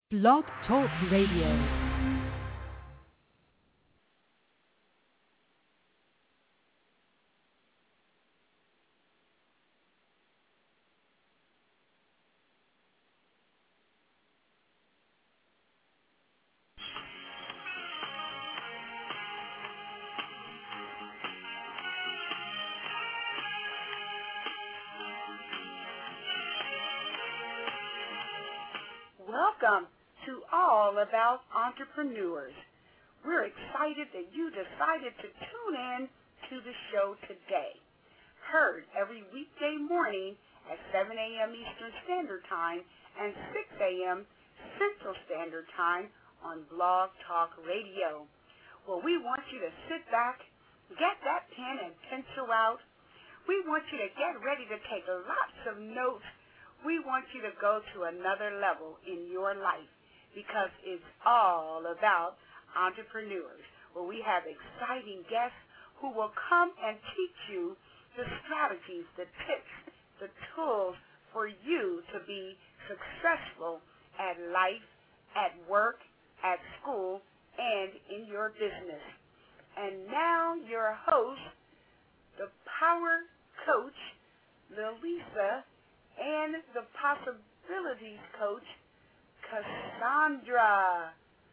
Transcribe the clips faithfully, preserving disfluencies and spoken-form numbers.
Blog Talk Radio. Welcome to All About Entrepreneurs. We're excited that you decided to tune in to the show today. Heard every weekday morning at seven a.m. Eastern Standard Time and six a.m. Central Standard Time on Blog Talk Radio. Well, we want you to sit back, get that pen and pencil out. We want you to get ready to take lots of notes. We want you to go to another level in your life because it's all about entrepreneurs. Well, we have exciting guests who will come and teach you the strategies, the tips, the tools for you to be successful at life, at work, at school, and in your business. And now your host, the Power Coach, Lalisa, and the Possibilities Coach, Cassandra.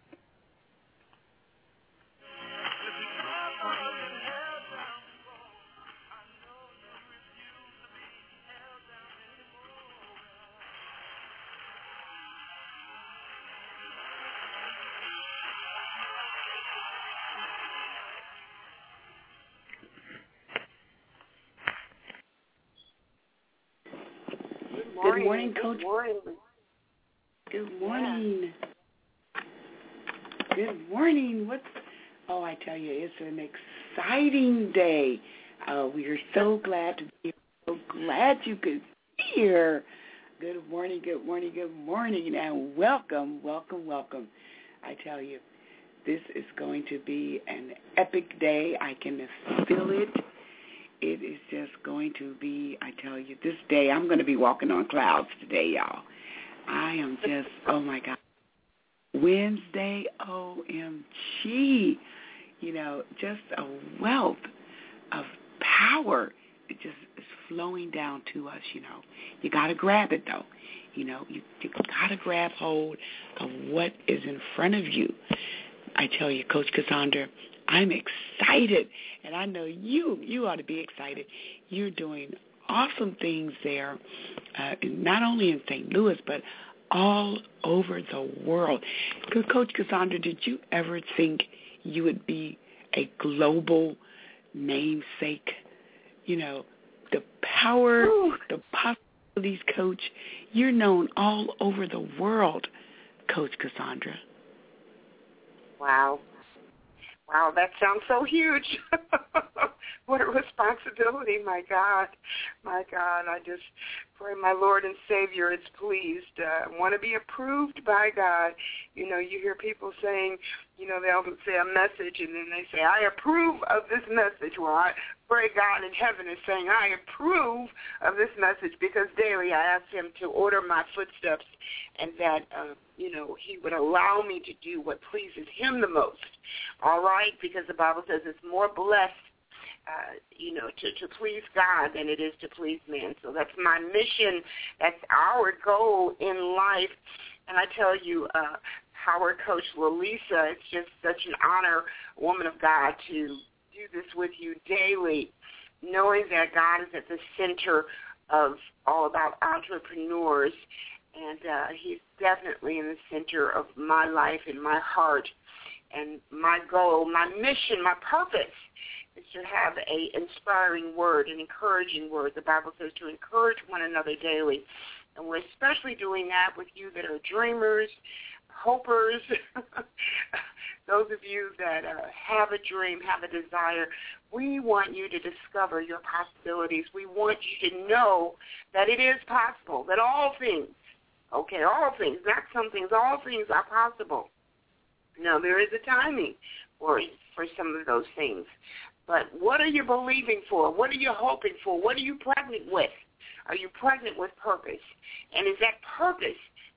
Good morning, Coach. Good morning. Good morning. Yeah. Good morning. What's? Oh, I tell you, it's an exciting day. Uh, we are so glad to be here. So glad you could be here. Good morning. Good morning. Good morning. And welcome, welcome, welcome. I tell you, this is going to be an epic day. I can feel it. It is just going to be, I tell you, this day, I'm going to be walking on clouds today, y'all. I am just, oh, my God. Wednesday, O M G, you know, just a wealth of power. It just is flowing down to us, you know. You got to grab it, though. You know, you, you got to grab hold of what is in front of you. I tell you, Coach Cassandra, I'm excited, and I know you you ought to be excited. You're doing awesome things there, uh, not only in Saint Louis, but all over the world. Coach Cassandra, did you ever think you would be a global namesake? You know, the power, Ooh. the possibilities coach, you're known all over the world, Coach Cassandra. Wow. Wow, that sounds so huge. What a responsibility, my God. My God, I just pray my Lord and Savior is pleased. I uh, want to be approved by God. You know, you hear people saying, you know, they'll say a message and then they say, I approve of this message. Well, I pray God in heaven is saying, I approve of this message because daily I ask him to order my footsteps and that, uh, you know, he would allow me to do what pleases him the most. All right? Because the Bible says it's more blessed, uh, you know, to, to please God than it is to please man. So that's my mission. That's our goal in life. And I tell you, uh, Power Coach Lalisa, it's just such an honor, woman of God, to do this with you daily, knowing that God is at the center of All About Entrepreneurs, and uh, he's definitely in the center of my life and my heart. And my goal, my mission, my purpose is to have a inspiring word, an encouraging word. The Bible says to encourage one another daily. And we're especially doing that with you that are dreamers, hopers, those of you that uh, have a dream, have a desire. We want you to discover your possibilities. We want you to know that it is possible, that all things, okay, all things, not some things, all things are possible. Now, there is a timing for, for some of those things. But what are you believing for? What are you hoping for? What are you pregnant with? Are you pregnant with purpose? And is that purpose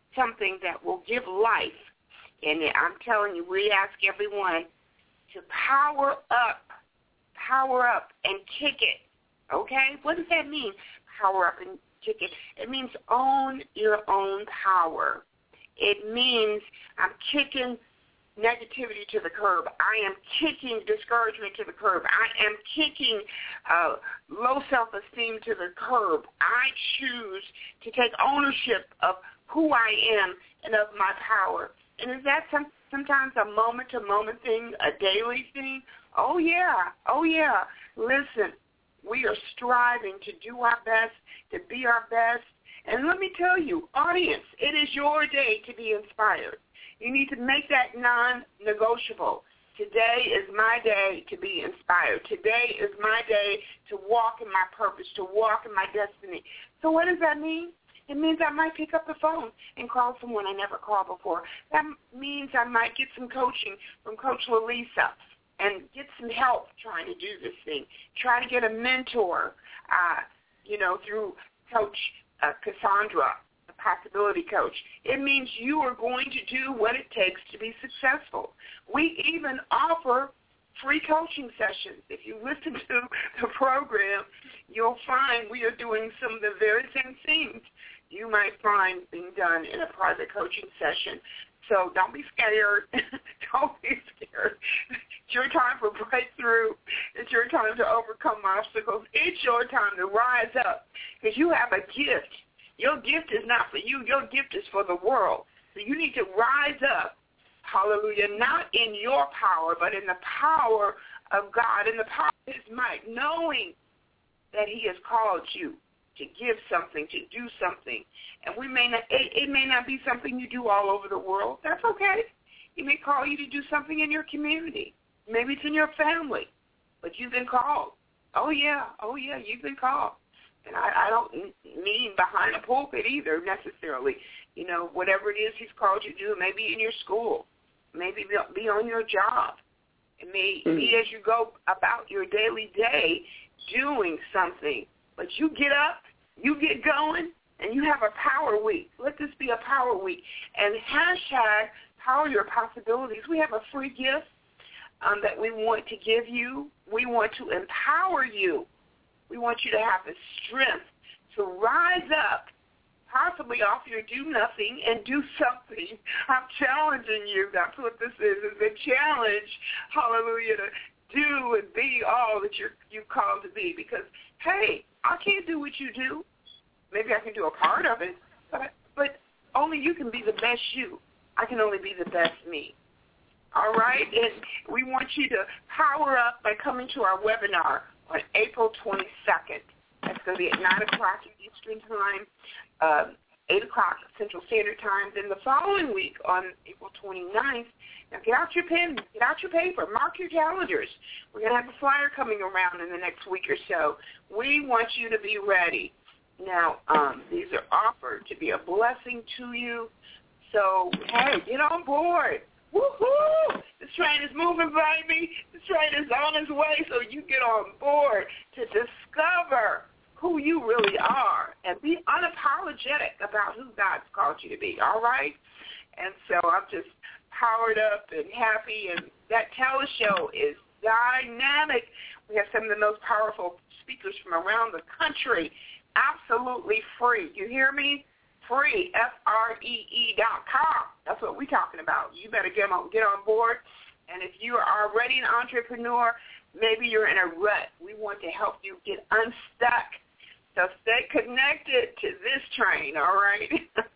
something that will give life. And I'm telling you, we ask everyone to power up, power up and kick it, okay? What does that mean, power up and kick it? It means own your own power. It means I'm kicking negativity to the curb. I am kicking discouragement to the curb. I am kicking uh, low self-esteem to the curb. I choose to take ownership of who I am and of my power. And is that some, sometimes a moment-to-moment thing, a daily thing? Oh, yeah. Oh, yeah. Listen, we are striving to do our best, to be our best. And let me tell you, audience, it is your day to be inspired. You need to make that non-negotiable. Today is my day to be inspired. Today is my day to walk in my purpose, to walk in my destiny. So what does that mean? It means I might pick up the phone and call someone I never called before. That means I might get some coaching from Coach Lalisa and get some help trying to do this thing. Try to get a mentor, uh, you know, through Coach uh, Cassandra, the Possibility Coach. It means you are going to do what it takes to be successful. We even offer free coaching sessions. If you listen to the program, you'll find we are doing some of the very same things you might find being done in a private coaching session. So don't be scared. Don't be scared. It's your time for breakthrough. It's your time to overcome obstacles. It's your time to rise up because you have a gift. Your gift is not for you. Your gift is for the world. So you need to rise up, hallelujah, not in your power, but in the power of God, in the power of his might, knowing that he has called you to give something, to do something. And we may not, it, it may not be something you do all over the world. That's okay. He may call you to do something in your community. Maybe it's in your family, but you've been called. Oh, yeah. Oh, yeah, you've been called. And I, I don't mean behind a pulpit either necessarily. You know, whatever it is he's called you to do, maybe in your school, maybe be on your job. It may mm-hmm. be as you go about your daily day doing something. But you get up, you get going, and you have a power week. Let this be a power week. And hashtag Power Your Possibilities. We have a free gift um, that we want to give you. We want to empower you. We want you to have the strength to rise up, possibly off your do-nothing, and do something. I'm challenging you. That's what this is, is a challenge, hallelujah, to do and be all that you're, you're called to be. Because, hey, I can't do what you do. Maybe I can do a part of it, but, but only you can be the best you. I can only be the best me. All right? And we want you to power up by coming to our webinar on April twenty-second. That's going to be at nine o'clock Eastern Time, uh, eight o'clock Central Standard Time. Then the following week on April twenty-ninth, now get out your pen, get out your paper, mark your calendars. We're going to have a flyer coming around in the next week or so. We want you to be ready. Now, um, these are offered to be a blessing to you. So, hey, get on board. Woo-hoo! This train is moving, baby. This train is on its way, so you get on board to discover who you really are and be unapologetic about who God's called you to be, all right? And so I'm just powered up and happy, and that teleshow is dynamic. We have some of the most powerful speakers from around the country, absolutely free. You hear me? Free, F R E E dot com. That's what we're talking about. You better get on, get on board. And if you are already an entrepreneur, maybe you're in a rut. We want to help you get unstuck. So stay connected to this train, all right?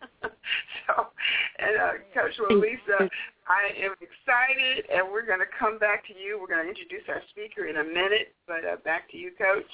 so, and uh, Coach Lalisa, I am excited, and we're going to come back to you. We're going to introduce our speaker in a minute, but uh, back to you, Coach.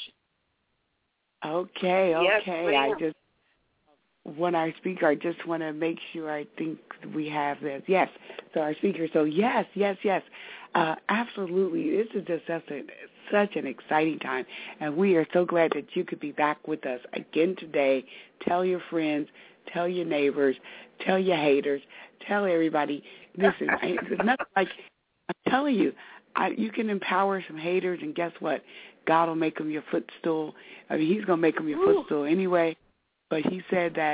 Okay, okay. Yes, I just, when our speaker, I just want to make sure I think we have this. Yes, so our speaker, so yes, yes, yes. Uh, absolutely. This is just such, a, such an exciting time, and we are so glad that you could be back with us again today. Tell your friends, tell your neighbors, tell your haters, tell everybody. Listen, it's nothing like, I'm telling you, I, you can empower some haters, and guess what? God will make them your footstool. I mean, he's going to make them your Ooh. footstool anyway, but he said that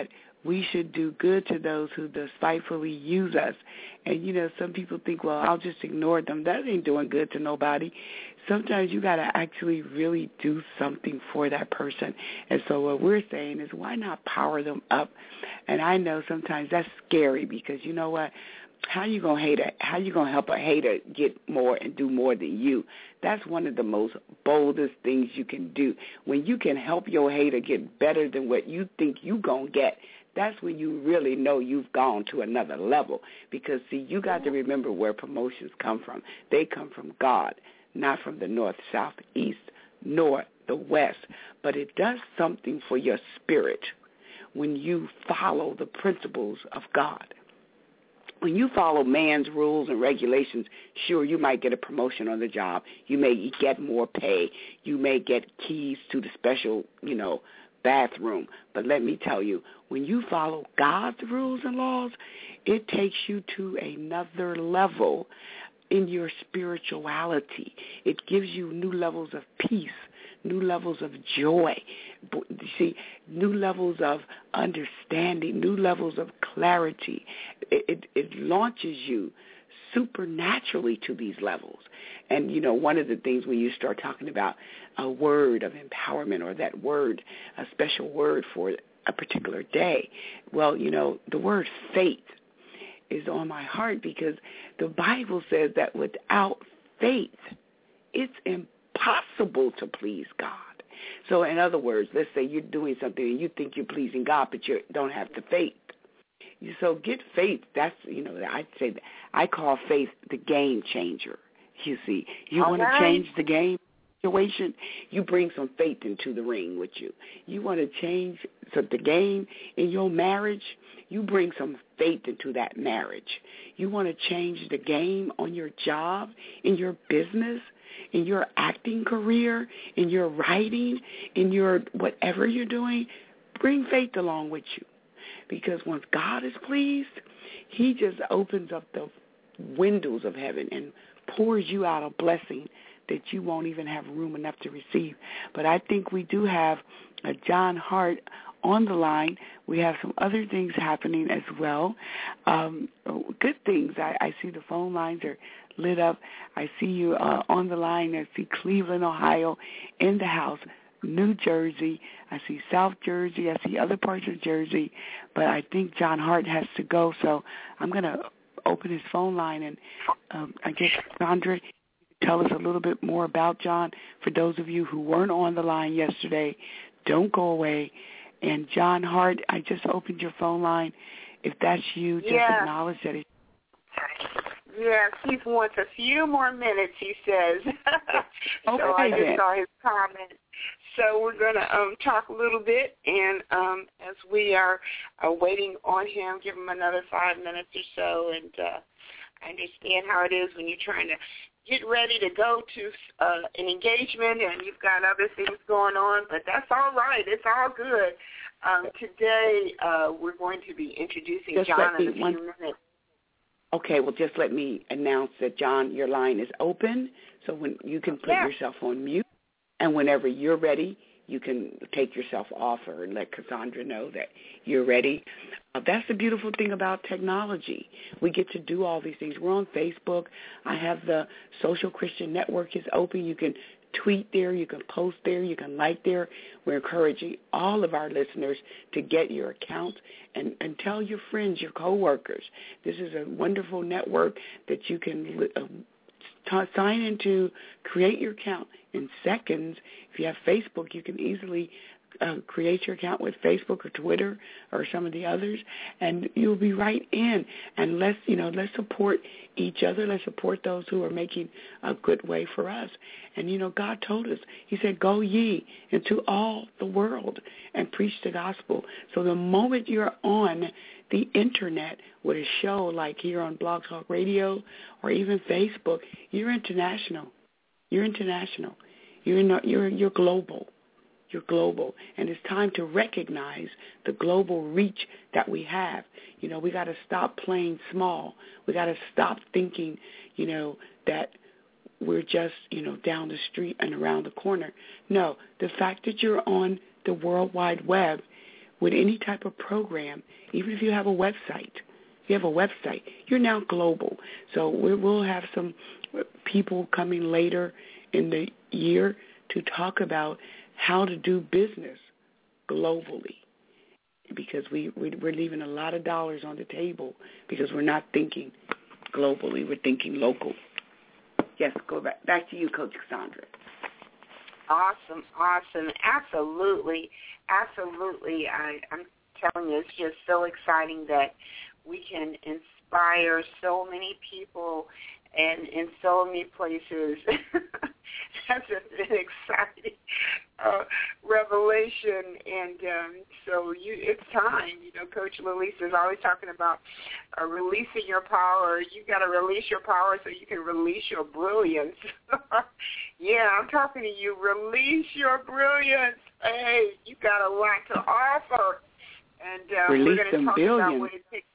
we should do good to those who despitefully use us. And, you know, some people think, well, I'll just ignore them. That ain't doing good to nobody. Sometimes you got to actually really do something for that person. And so what we're saying is, why not power them up? And I know sometimes that's scary because, you know what, how you gonna hate a, how you gonna help a hater get more and do more than you? That's one of the most boldest things you can do. When you can help your hater get better than what you think you gonna get, that's when you really know you've gone to another level. Because, see, you got to remember where promotions come from. They come from God, not from the north, south, east, nor the west. But it does something for your spirit when you follow the principles of God. When you follow man's rules and regulations, sure, you might get a promotion on the job. You may get more pay. You may get keys to the special, you know, bathroom. But let me tell you, when you follow God's rules and laws, it takes you to another level in your spirituality. It gives you new levels of peace, new levels of joy, you see, new levels of understanding, new levels of clarity. It, it, it launches you supernaturally to these levels. And, you know, one of the things when you start talking about a word of empowerment or that word, a special word for a particular day, well, you know, the word faith is on my heart because the Bible says that without faith, it's impossible to please God. So in other words, let's say you're doing something and you think you're pleasing God, but you don't have the faith. So get faith. That's, you know, I'd say that I call faith the game changer. You see, you want to change the game situation, you bring some faith into the ring with you. You want to change so the game in your marriage, you bring some faith into that marriage. You want to change the game on your job, in your business, in your acting career, in your writing, in your whatever you're doing, bring faith along with you. Because once God is pleased, he just opens up the windows of heaven and pours you out a blessing that you won't even have room enough to receive. But I think we do have a John Hart on the line. We have some other things happening as well. Um, good things. I, I see the phone lines are lit up. I see you uh, on the line. I see Cleveland, Ohio in the house. New Jersey. I see South Jersey. I see other parts of Jersey. But I think John Hart has to go. So I'm going to open his phone line. And um, I guess, Sandra, tell us a little bit more about John. For those of you who weren't on the line yesterday, don't go away. And John Hart, I just opened your phone line. If that's you, just yeah. acknowledge that it's... Yes, he wants a few more minutes, he says. so okay, I just then. saw his comment. So we're going to um, talk a little bit, and um, as we are uh, waiting on him, give him another five minutes or so. And uh, I understand how it is when you're trying to get ready to go to uh, an engagement and you've got other things going on, but that's all right. It's all good. Um, today uh, we're going to be introducing just John in a me, few one, minutes. Okay, well, just let me announce that, John, your line is open, so when you can put yeah. yourself on mute, and whenever you're ready, you can take yourself off or let Cassandra know that you're ready. Uh, that's the beautiful thing about technology. We get to do all these things. We're on Facebook. I have the Social Christian Network is open. You can tweet there. You can post there. You can like there. We're encouraging all of our listeners to get your accounts and, and tell your friends, your coworkers. This is a wonderful network that you can uh, t- sign into, create your account in seconds. If you have Facebook, you can easily uh, create your account with Facebook or Twitter or some of the others, and you'll be right in. And let's, you know, let's support each other. Let's support those who are making a good way for us. And, you know, God told us, he said, go ye into all the world and preach the gospel. So the moment you're on the Internet with a show like here on Blog Talk Radio or even Facebook, you're international. You're international. You're not, you're you're global. You're global. And it's time to recognize the global reach that we have. You know, we got to stop playing small. We got to stop thinking, you know, that we're just, you know, down the street and around the corner. No, the fact that you're on the World Wide Web with any type of program, even if you have a website, you have a website, you're now global. So we will have some people coming later in the year to talk about how to do business globally, because we, we, we're leaving a lot of dollars on the table because we're not thinking globally. We're thinking local. Yes, go back, back to you, Coach Cassandra. Awesome, awesome. Absolutely, absolutely. I, I'm telling you, it's just so exciting that we can inspire so many people and in so many places. That's an exciting uh, revelation, and um, so you, it's time. You know, Coach Lilisa is always talking about uh, releasing your power. You got to release your power so you can release your brilliance. Yeah, I'm talking to you. Release your brilliance. Hey, you got a lot to offer, and uh, release we're going to talk billions. about what it takes.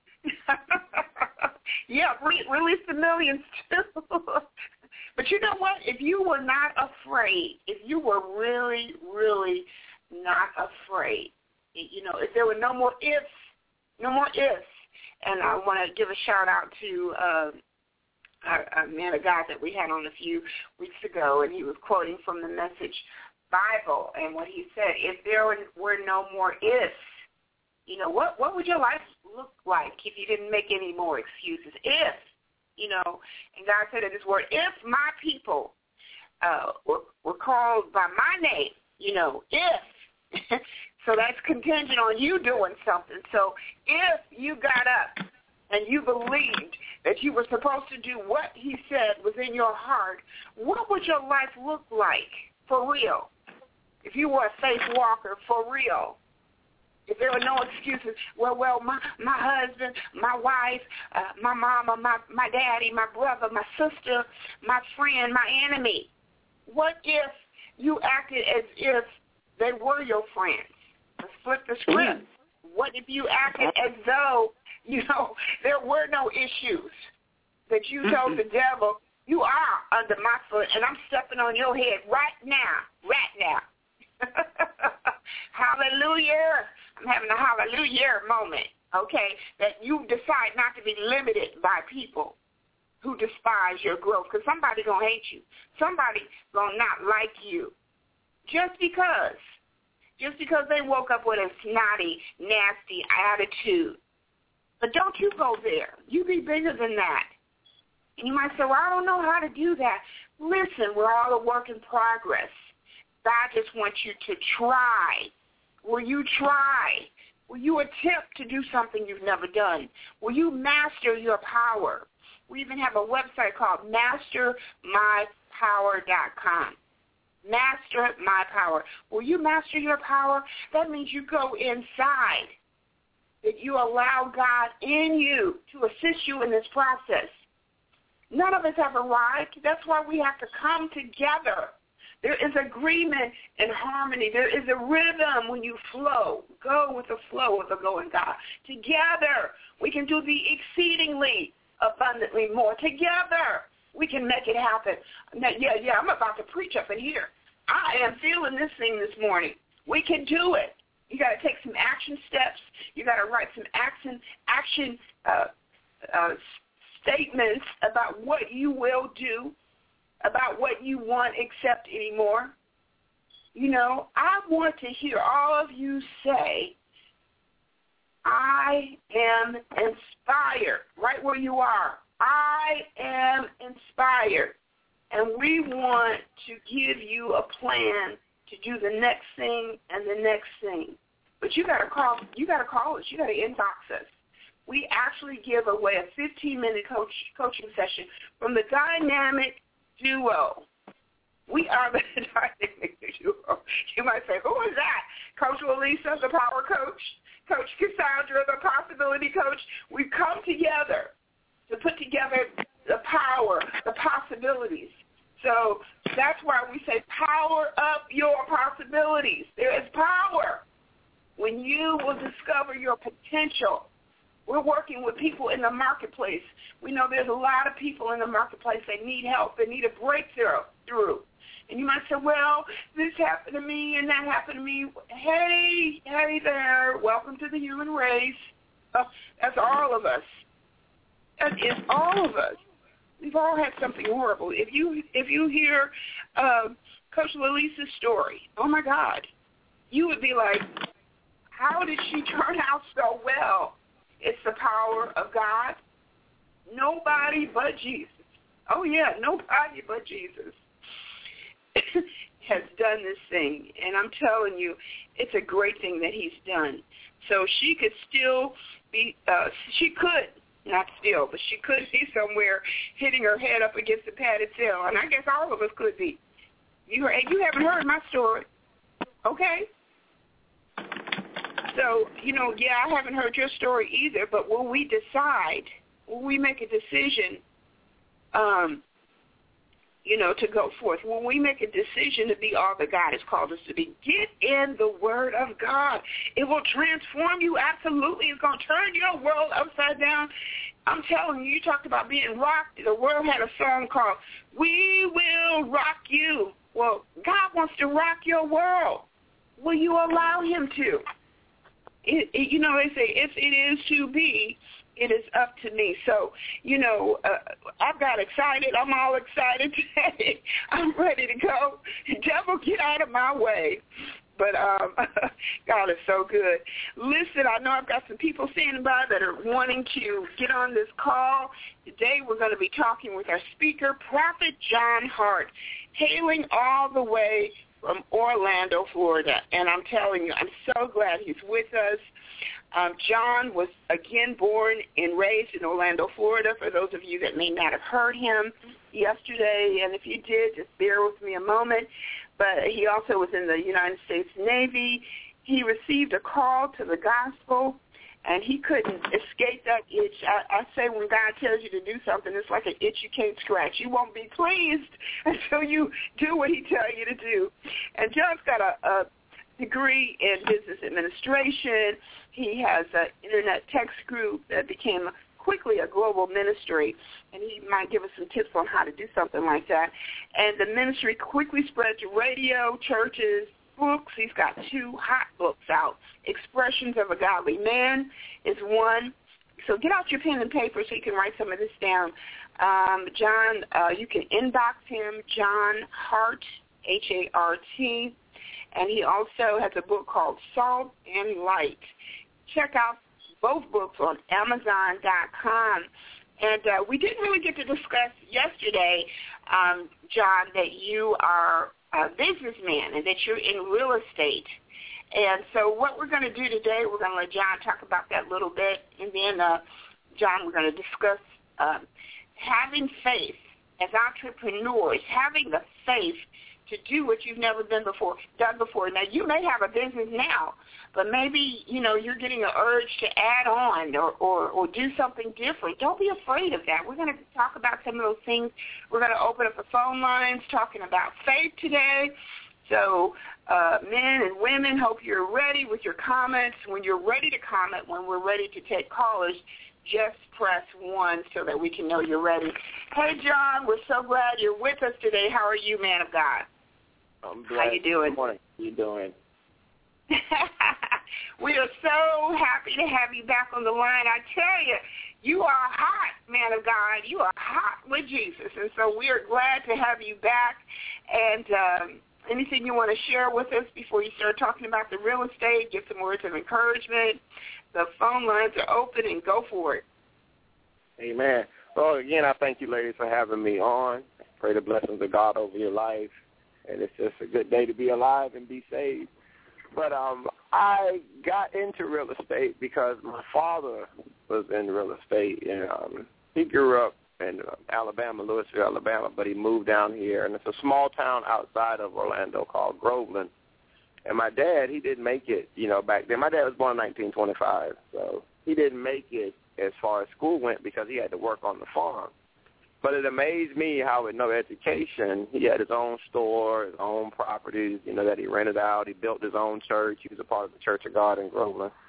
Yeah, re- release the millions too. But you know what? If you were not afraid, if you were really, really not afraid, you know, if there were no more ifs, no more ifs, and I want to give a shout out to uh, a, a man of God that we had on a few weeks ago, and he was quoting from the Message Bible, and what he said, if there were, were no more ifs, you know, what, what would your life look like if you didn't make any more excuses? If, you know, and God said in his word, if my people uh, were, were called by my name, you know, if. So that's contingent on you doing something. So if you got up and you believed that you were supposed to do what he said was in your heart, what would your life look like for real? If you were a faith walker for real. If there were no excuses, well, well, my my husband, my wife, uh, my mama, my, my daddy, my brother, my sister, my friend, my enemy. What if you acted as if they were your friends? Let's flip the script. What if you acted as though, you know, there were no issues? That you told the devil, you are under my foot, and I'm stepping on your head right now, right now. Hallelujah. I'm having a hallelujah moment, okay, that you decide not to be limited by people who despise your growth, because somebody going to hate you. Somebody going to not like you just because. Just because they woke up with a snotty, nasty attitude. But don't you go there. You be bigger than that. And you might say, well, I don't know how to do that. Listen, we're all a work in progress. God just wants you to try. Will you try? Will you attempt to do something you've never done? Will you master your power? We even have a website called master my power dot com. Master My Power. Will you master your power? That means you go inside, that you allow God in you to assist you in this process. None of us have arrived. That's why we have to come together. There is agreement and harmony. There is a rhythm when you flow. Go with the flow of the going God. Together, we can do the exceedingly abundantly more. Together, we can make it happen. Now, yeah, yeah, I'm about to preach up in here. I am feeling this thing this morning. We can do it. You got to take some action steps. You got to write some action action uh, uh, statements about what you will do, about what you won't accept anymore. You know, I want to hear all of you say, I am inspired, right where you are. I am inspired. And we want to give you a plan to do the next thing and the next thing. But you got to call. You got to call us. You got to inbox us. We actually give away a fifteen-minute coach, coaching session from the Dynamic Duo. We are the Dynamic Duo. You might say, who is that? Coach Lilisa, the Power Coach. Coach Cassandra, the Possibility Coach. We come together to put together the power, the possibilities. So that's why we say power up your possibilities. There is power when you will discover your potential We're working with people in the marketplace. We know there's a lot of people in the marketplace that need help, that need a breakthrough. Through. And you might say, well, this happened to me and that happened to me. Hey, hey there, welcome to the human race. Uh, that's all of us. That is all of us. We've all had something horrible. If you if you hear uh, Coach Lalisa's story, oh, my God, you would be like, how did she turn out so well? It's the power of God. Nobody but Jesus. Oh, yeah, nobody but Jesus has done this thing. And I'm telling you, it's a great thing that he's done. So she could still be, uh, she could, not still, but she could be somewhere hitting her head up against a padded cell. And I guess all of us could be. You, you haven't heard my story. Okay? So, you know, yeah, I haven't heard your story either, but when we decide, when we make a decision, um, you know, to go forth, when we make a decision to be all that God has called us to be, get in the Word of God. It will transform you absolutely. It's going to turn your world upside down. I'm telling you, you talked about being rocked. The world had a song called, We Will Rock You. Well, God wants to rock your world. Will you allow him to? It, it, you know, they say, if it is to be, it is up to me. So, you know, uh, I've got excited. I'm all excited today. I'm ready to go. Devil, get out of my way. But um, God is so good. Listen, I know I've got some people standing by that are wanting to get on this call. Today we're going to be talking with our speaker, Prophet John Hart, hailing all the way from Orlando, Florida. And I'm telling you, I'm so glad he's with us. Um, John was, again, born and raised in Orlando, Florida, for those of you that may not have heard him yesterday. And if you did, just bear with me a moment. But he also was in the United States Navy. He received a call to the gospel, and he couldn't escape that itch. I, I say when God tells you to do something, it's like an itch you can't scratch. You won't be pleased until you do what he tells you to do. And John's got a, a degree in business administration. He has an internet text group that became quickly a global ministry, and he might give us some tips on how to do something like that. And the ministry quickly spread to radio, churches, books. He's got two hot books out. Expressions of a Godly Man is one. So get out your pen and paper so you can write some of this down. Um, John, uh, you can inbox him, John Hart, H A R T, and he also has a book called Salt and Light. Check out both books on Amazon dot com. And uh, we didn't really get to discuss yesterday, um, John, that you are a businessman and that you're in real estate. And so what we're going to do today, we're going to let John talk about that a little bit. And then, uh, John, we're going to discuss uh, having faith as entrepreneurs, having the faith to do what you've never done before. Done before. Now, you may have a business now, but maybe, you know, you're getting an urge to add on or, or, or do something different. Don't be afraid of that. We're going to talk about some of those things. We're going to open up the phone lines talking about faith today. So uh, men and women, hope you're ready with your comments. When you're ready to comment, when we're ready to take callers, just press one so that we can know you're ready. Hey, John, we're so glad you're with us today. How are you, man of God? I'm glad. How you doing? Good morning. How you doing? We are so happy to have you back on the line. I tell you, you are hot, man of God. You are hot with Jesus. And so we are glad to have you back. And um, anything you want to share with us before you start talking about the real estate, give some words of encouragement. The phone lines are open, and go for it. Amen. Well, again, I thank you, ladies, for having me on. Pray the blessings of God over your life. And it's just a good day to be alive and be saved. But um, I got into real estate because my father was in real estate. And um, he grew up in uh, Alabama, Louisville, Alabama, but he moved down here. And it's a small town outside of Orlando called Groveland. And my dad, he didn't make it, you know, back then. My dad was born in nineteen twenty-five, so he didn't make it as far as school went because he had to work on the farm. But it amazed me how with no education, he had his own store, his own properties, you know, that he rented out. He built his own church. He was a part of the Church of God in Groveland.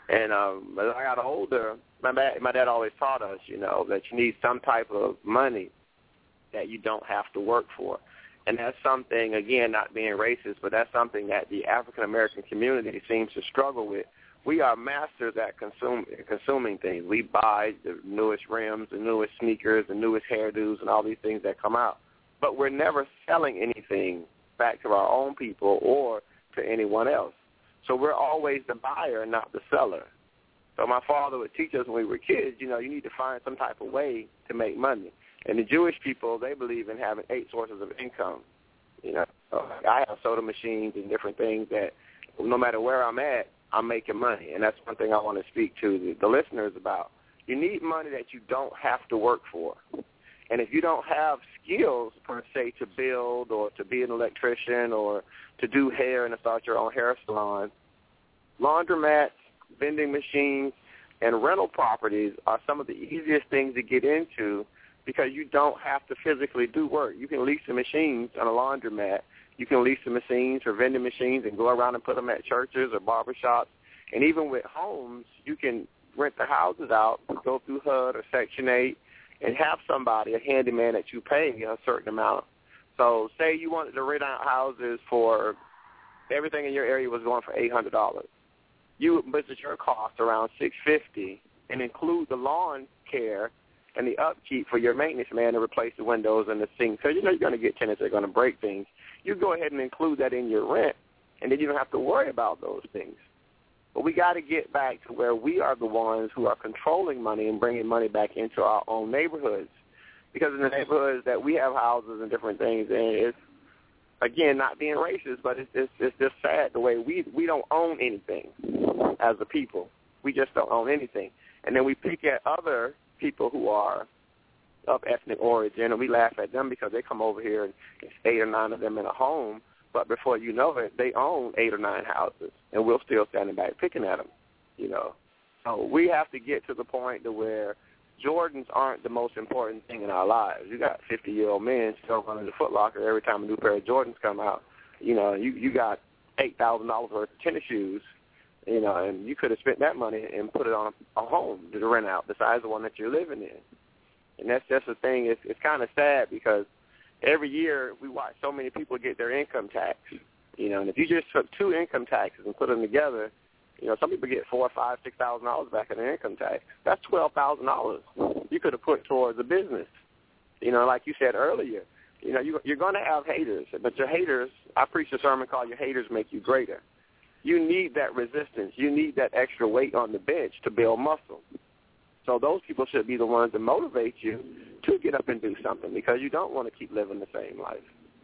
And um, as I got older, my dad, my dad always taught us, you know, that you need some type of money that you don't have to work for. And that's something, again, not being racist, but that's something that the African-American community seems to struggle with. We are masters at consume, consuming things. We buy the newest rims, the newest sneakers, the newest hairdos, and all these things that come out. But we're never selling anything back to our own people or to anyone else. So we're always the buyer, not the seller. So my father would teach us when we were kids, you know, you need to find some type of way to make money. And the Jewish people, they believe in having eight sources of income. You know, I have soda machines and different things that no matter where I'm at, I'm making money. And that's one thing I want to speak to the, the listeners about. You need money that you don't have to work for. And if you don't have skills, per se, to build or to be an electrician or to do hair and to start your own hair salon, laundromats, vending machines, and rental properties are some of the easiest things to get into because you don't have to physically do work. You can lease the machines on a laundromat. You can lease the machines or vending machines and go around and put them at churches or barbershops. And even with homes, you can rent the houses out, go through H U D or Section eight, and have somebody, a handyman that you pay a certain amount. So say you wanted to rent out houses for everything in your area was going for eight hundred dollars. You would budget your cost around six hundred fifty dollars and include the lawn care and the upkeep for your maintenance man to replace the windows and the sinks. So you know you're going to get tenants that are going to break things. You go ahead and include that in your rent, and then you don't have to worry about those things. But we got to get back to where we are the ones who are controlling money and bringing money back into our own neighborhoods. Because in the neighborhoods that we have houses and different things, and it's, again, not being racist, but it's, it's, it's just sad the way we, we don't own anything as a people. We just don't own anything. And then we pick at other people who are of ethnic origin, and we laugh at them because they come over here and it's eight or nine of them in a home, but before you know it, they own eight or nine houses, and we're still standing back picking at them, you know. So we have to get to the point to where Jordans aren't the most important thing in our lives. You got fifty-year-old men still running the Foot Locker every time a new pair of Jordans come out. You know, you, you got eight thousand dollars worth of tennis shoes, you know, and you could have spent that money and put it on a, a home to rent out besides the one that you're living in. And that's just the thing. It's, it's kind of sad because every year we watch so many people get their income tax, you know, and if you just took two income taxes and put them together, you know, some people get four, five, six thousand dollars back in their income tax. That's twelve thousand dollars you could have put towards a business. You know, like you said earlier, you know, you, you're going to have haters, but your haters, I preached a sermon called "Your Haters Make You Greater." You need that resistance. You need that extra weight on the bench to build muscle. So those people should be the ones that motivate you to get up and do something because you don't want to keep living the same life.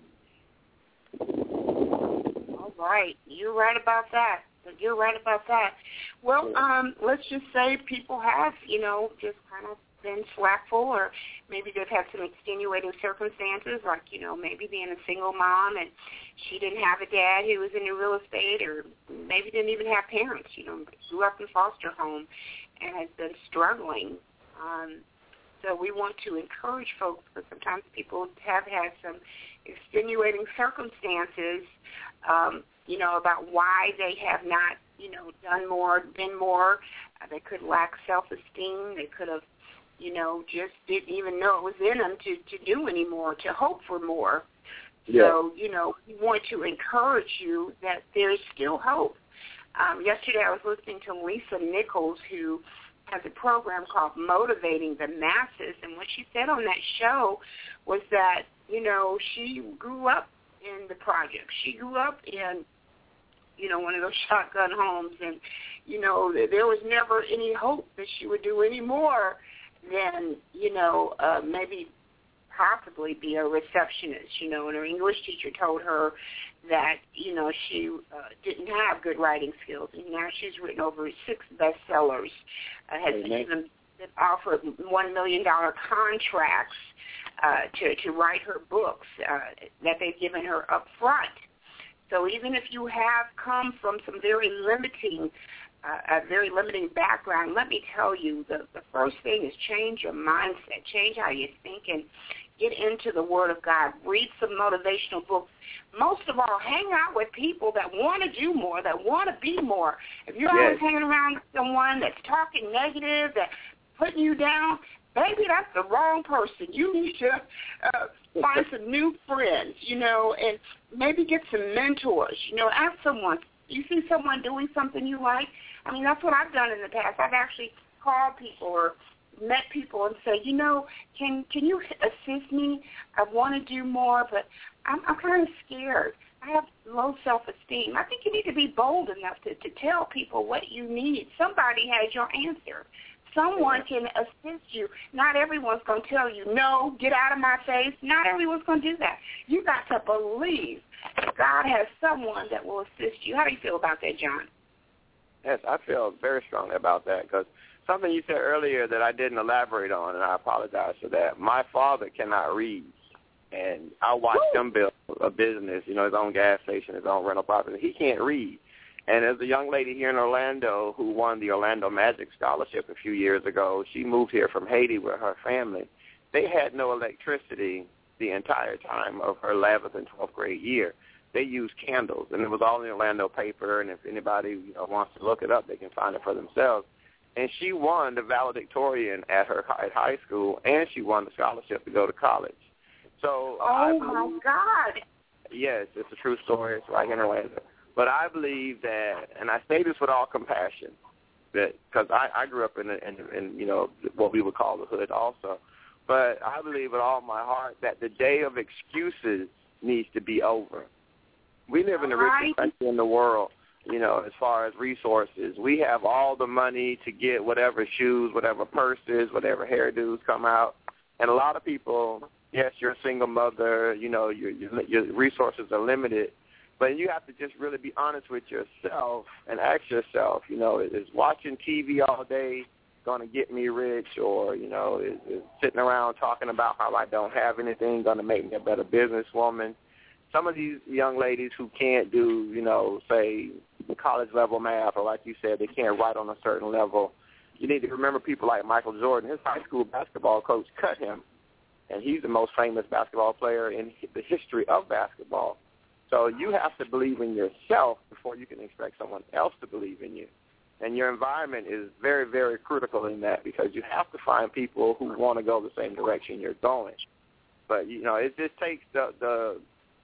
All right. You're right about that. You're right about that. Well, um, let's just say people have, you know, just kind of been slackful, or maybe they've had some extenuating circumstances, like, you know, maybe being a single mom and she didn't have a dad who was into real estate, or maybe didn't even have parents, you know, grew up in foster home and has been struggling. Um, so we want to encourage folks, because sometimes people have had some extenuating circumstances, um, you know, about why they have not, you know, done more, been more. Uh, they could lack self-esteem. They could have, you know, just didn't even know it was in them to, to do any more, to hope for more. Yeah. So, you know, we want to encourage you that there's still hope. Um, yesterday I was listening to Lisa Nichols, who has a program called Motivating the Masses, and what she said on that show was that, you know, she grew up in the projects. She grew up in, you know, one of those shotgun homes, and, you know, there was never any hope that she would do any more than, you know, uh, maybe possibly be a receptionist, you know, and her English teacher told her that, you know, she uh, didn't have good writing skills, and now she's written over six bestsellers, uh, has even offered one million dollars contracts uh, to, to write her books uh, that they've given her up front. So even if you have come from some very limiting, uh, a very limiting background, let me tell you, the, the first thing is change your mindset, change how you think, and, get into the Word of God, read some motivational books. Most of all, hang out with people that want to do more, that want to be more. If you're always yes. hanging around someone that's talking negative, that's putting you down, maybe that's the wrong person. You need to uh, find some new friends, you know, and maybe get some mentors. You know, ask someone. You see someone doing something you like? I mean, that's what I've done in the past. I've actually called people or met people and say, you know, can can you assist me? I want to do more, but I'm, I'm kind of scared. I have low self-esteem. I think you need to be bold enough to, to tell people what you need. Somebody has your answer. Someone can assist you. Not everyone's going to tell you, no, get out of my face. Not everyone's going to do that. You got to believe that God has someone that will assist you. How do you feel about that, John? Yes, I feel very strongly about that because something you said earlier that I didn't elaborate on, and I apologize for that. My father cannot read, and I watched Woo! him build a business, you know, his own gas station, his own rental property. He can't read. And there's a young lady here in Orlando who won the Orlando Magic Scholarship a few years ago. She moved here from Haiti with her family. They had no electricity the entire time of her eleventh and twelfth grade year. They used candles, and it was all in the Orlando paper, and if anybody you know, wants to look it up, they can find it for themselves. And she won the valedictorian at her at high school, and she won the scholarship to go to college. So, oh, I my believe, God. Yes, it's a true story. It's right here in Orlando. But I believe that, and I say this with all compassion, that because I, I grew up in, a, in, in, you know, what we would call the hood also. But I believe with all my heart that the day of excuses needs to be over. We live in the richest country in the world, you know, as far as resources. We have all the money to get whatever shoes, whatever purses, whatever hairdos come out. And a lot of people, yes, you're a single mother, you know, your, your, your resources are limited. But you have to just really be honest with yourself and ask yourself, you know, is watching T V all day going to get me rich, or, you know, is, is sitting around talking about how I don't have anything going to make me a better businesswoman? Some of these young ladies who can't do, you know, say college-level math, or like you said, they can't write on a certain level, you need to remember people like Michael Jordan. His high school basketball coach cut him, and he's the most famous basketball player in the history of basketball. So you have to believe in yourself before you can expect someone else to believe in you. And your environment is very, very critical in that, because you have to find people who want to go the same direction you're going. But, you know, it just takes the, the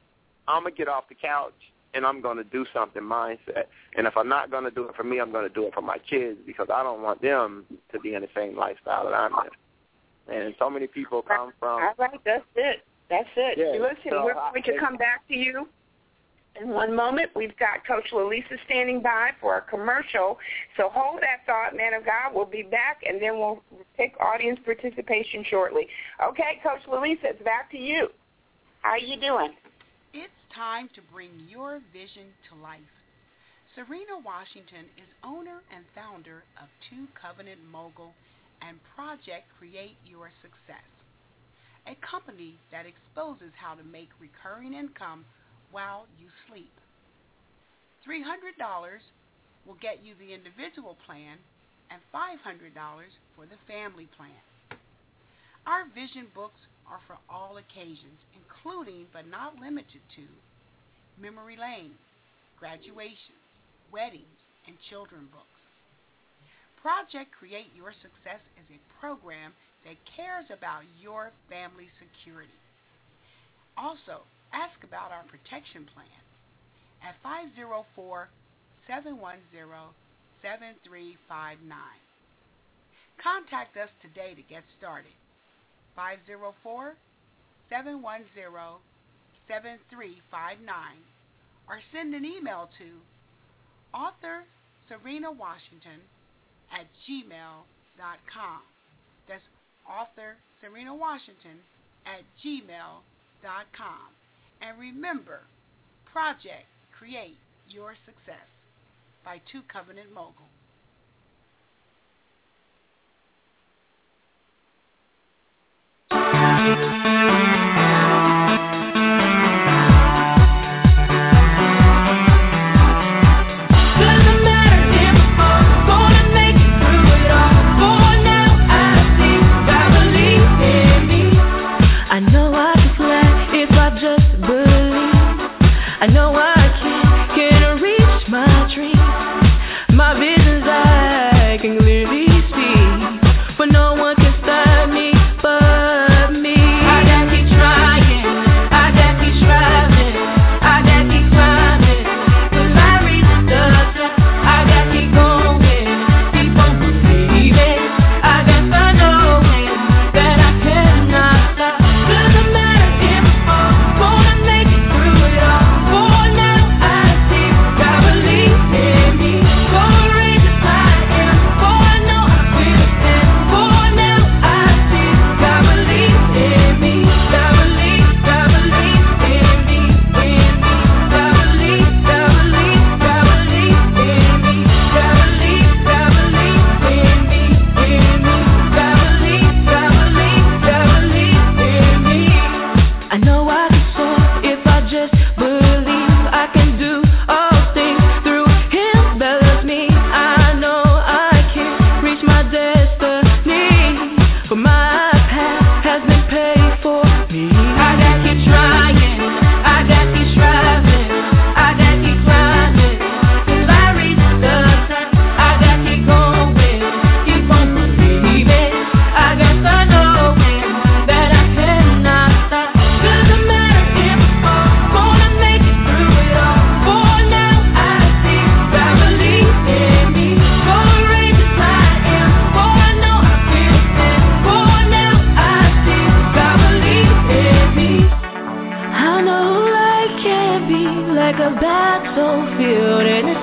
I'm going to get off the couch and I'm going to do something mindset. And if I'm not going to do it for me, I'm going to do it for my kids, because I don't want them to be in the same lifestyle that I'm in. And so many people come from. All right, that's it. That's it. Yeah, Listen, so we're going to come back to you in one moment. We've got Coach Lalisa standing by for a commercial. So hold that thought, man of God. We'll be back, and then we'll take audience participation shortly. Okay, Coach Lalisa, it's back to you. How are you doing? It's time to bring your vision to life. Serena Washington is owner and founder of Two Covenant Mogul and Project Create Your Success, a company that exposes how to make recurring income while you sleep. three hundred dollars will get you the individual plan and five hundred dollars for the family plan. Our vision books are for all occasions, including but not limited to memory lane, graduations, weddings, and children books. Project Create Your Success is a program that cares about your family security. Also, ask about our protection plan at five oh four, seven one zero, seven three five nine. Contact us today to get started. five oh four, seven one zero, seven three five nine, or send an email to author Serena Washington at gmail dot com. That's author Serena Washington at gmail dot com. And remember, Project Create Your Success by Two Covenant Mogul. I know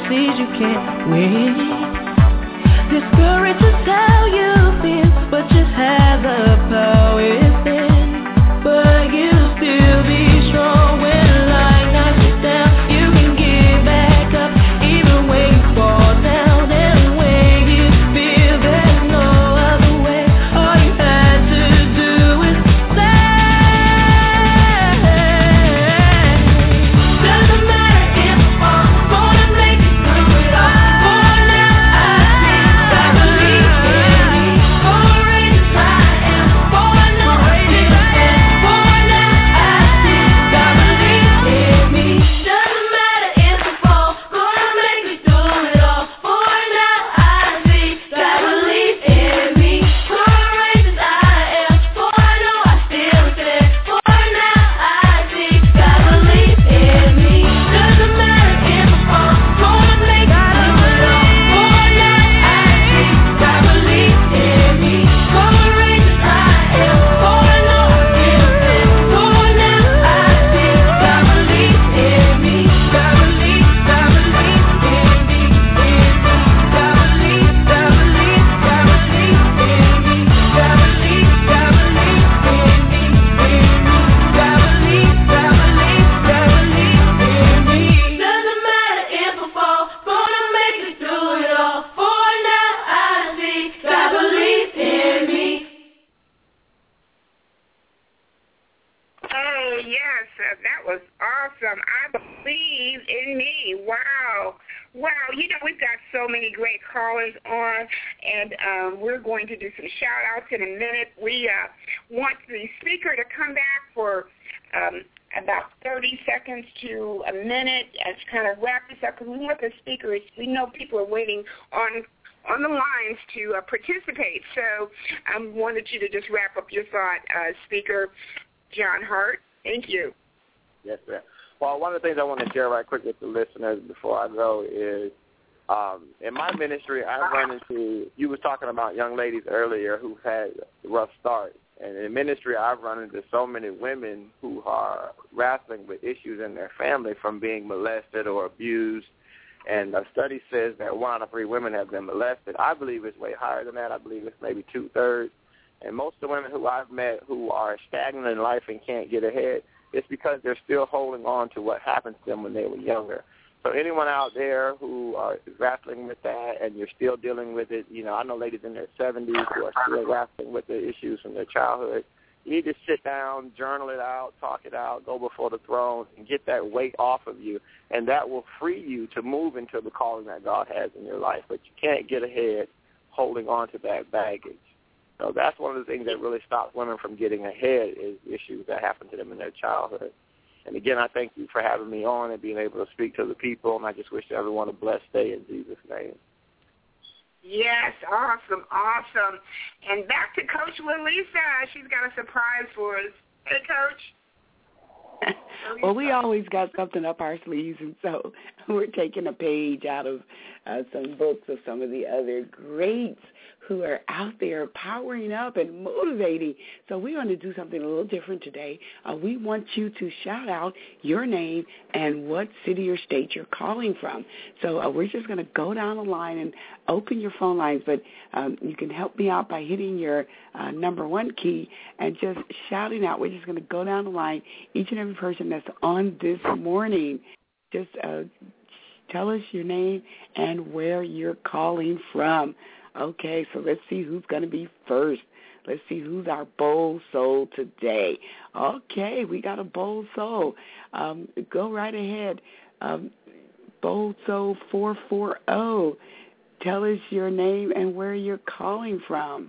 sees you can't win. Discouraged is how you feel, but just have the power within. But you still be strong when life knocks you down. You can get back up even when you fall down. And when you feel there's no other way, all you had to do is say. Doesn't matter if I fall, gonna make it through it all. For now I see, I believe in me. Courageous I am, for I know I did it. For now I see, I believe in me. Doesn't matter if I fall, gonna make it through it all. For now I see, I believe in me. Courageous I am, for I know I still stand. For now I see, I believe in me. Doesn't matter if I fall, gonna make it through it all. For now I see, I believe in me. Courageous I am, for I know I still stand. For now I see, I believe in me. I believe, I believe in me, in me. I believe, I believe, I believe in me. I believe, I believe in me, in me. I believe, I believe, I believe in me. Doesn't matter if I fall, gonna make it through it all. For now I see, I believe in me. Oh, yes, uh, that was awesome. I believe in me. Wow. Wow, you know, we've got so many great callers on, and um, we're going to do some shout-outs in a minute. We uh, want the speaker to come back for um, about thirty seconds to a minute and to kind of wrap this up, because we want the speakers, we know people are waiting on on the lines to uh, participate. So I wanted you to just wrap up your thought, uh, Speaker John Hart. Thank you. Yes, ma'am. Well, one of the things I want to share right quick with the listeners before I go is um, in my ministry, I run into, you were talking about young ladies earlier who've had rough starts. And in ministry, I've run into so many women who are wrestling with issues in their family from being molested or abused. And a study says that one out of three women have been molested. I believe it's way higher than that. I believe it's maybe two-thirds. And most of the women who I've met who are stagnant in life and can't get ahead, it's because they're still holding on to what happened to them when they were younger. So anyone out there who are wrestling with that and you're still dealing with it, you know, I know ladies in their seventies who are still wrestling with the issues from their childhood. You need to sit down, journal it out, talk it out, go before the throne, and get that weight off of you, and that will free you to move into the calling that God has in your life. But you can't get ahead holding on to that baggage. So that's one of the things that really stops women from getting ahead is issues that happen to them in their childhood. And, again, I thank you for having me on and being able to speak to the people, and I just wish everyone a blessed day in Jesus' name. Yes, awesome, awesome. And back to Coach Lalisa. She's got a surprise for us. Hey, Coach. Well, we always got something up our sleeves, and so we're taking a page out of uh, some books of some of the other greats who are out there powering up and motivating. So we want to do something a little different today. Uh, we want you to shout out your name and what city or state you're calling from. So uh, we're just going to go down the line and open your phone lines, but um, you can help me out by hitting your uh, number one key and just shouting out. We're just going to go down the line, each and every person that's on this morning. Just uh, tell us your name and where you're calling from. Okay, so let's see who's going to be first. Let's see who's our bold soul today. Okay, we got a bold soul. Um, go right ahead. Um, bold soul four four zero. Tell us your name and where you're calling from.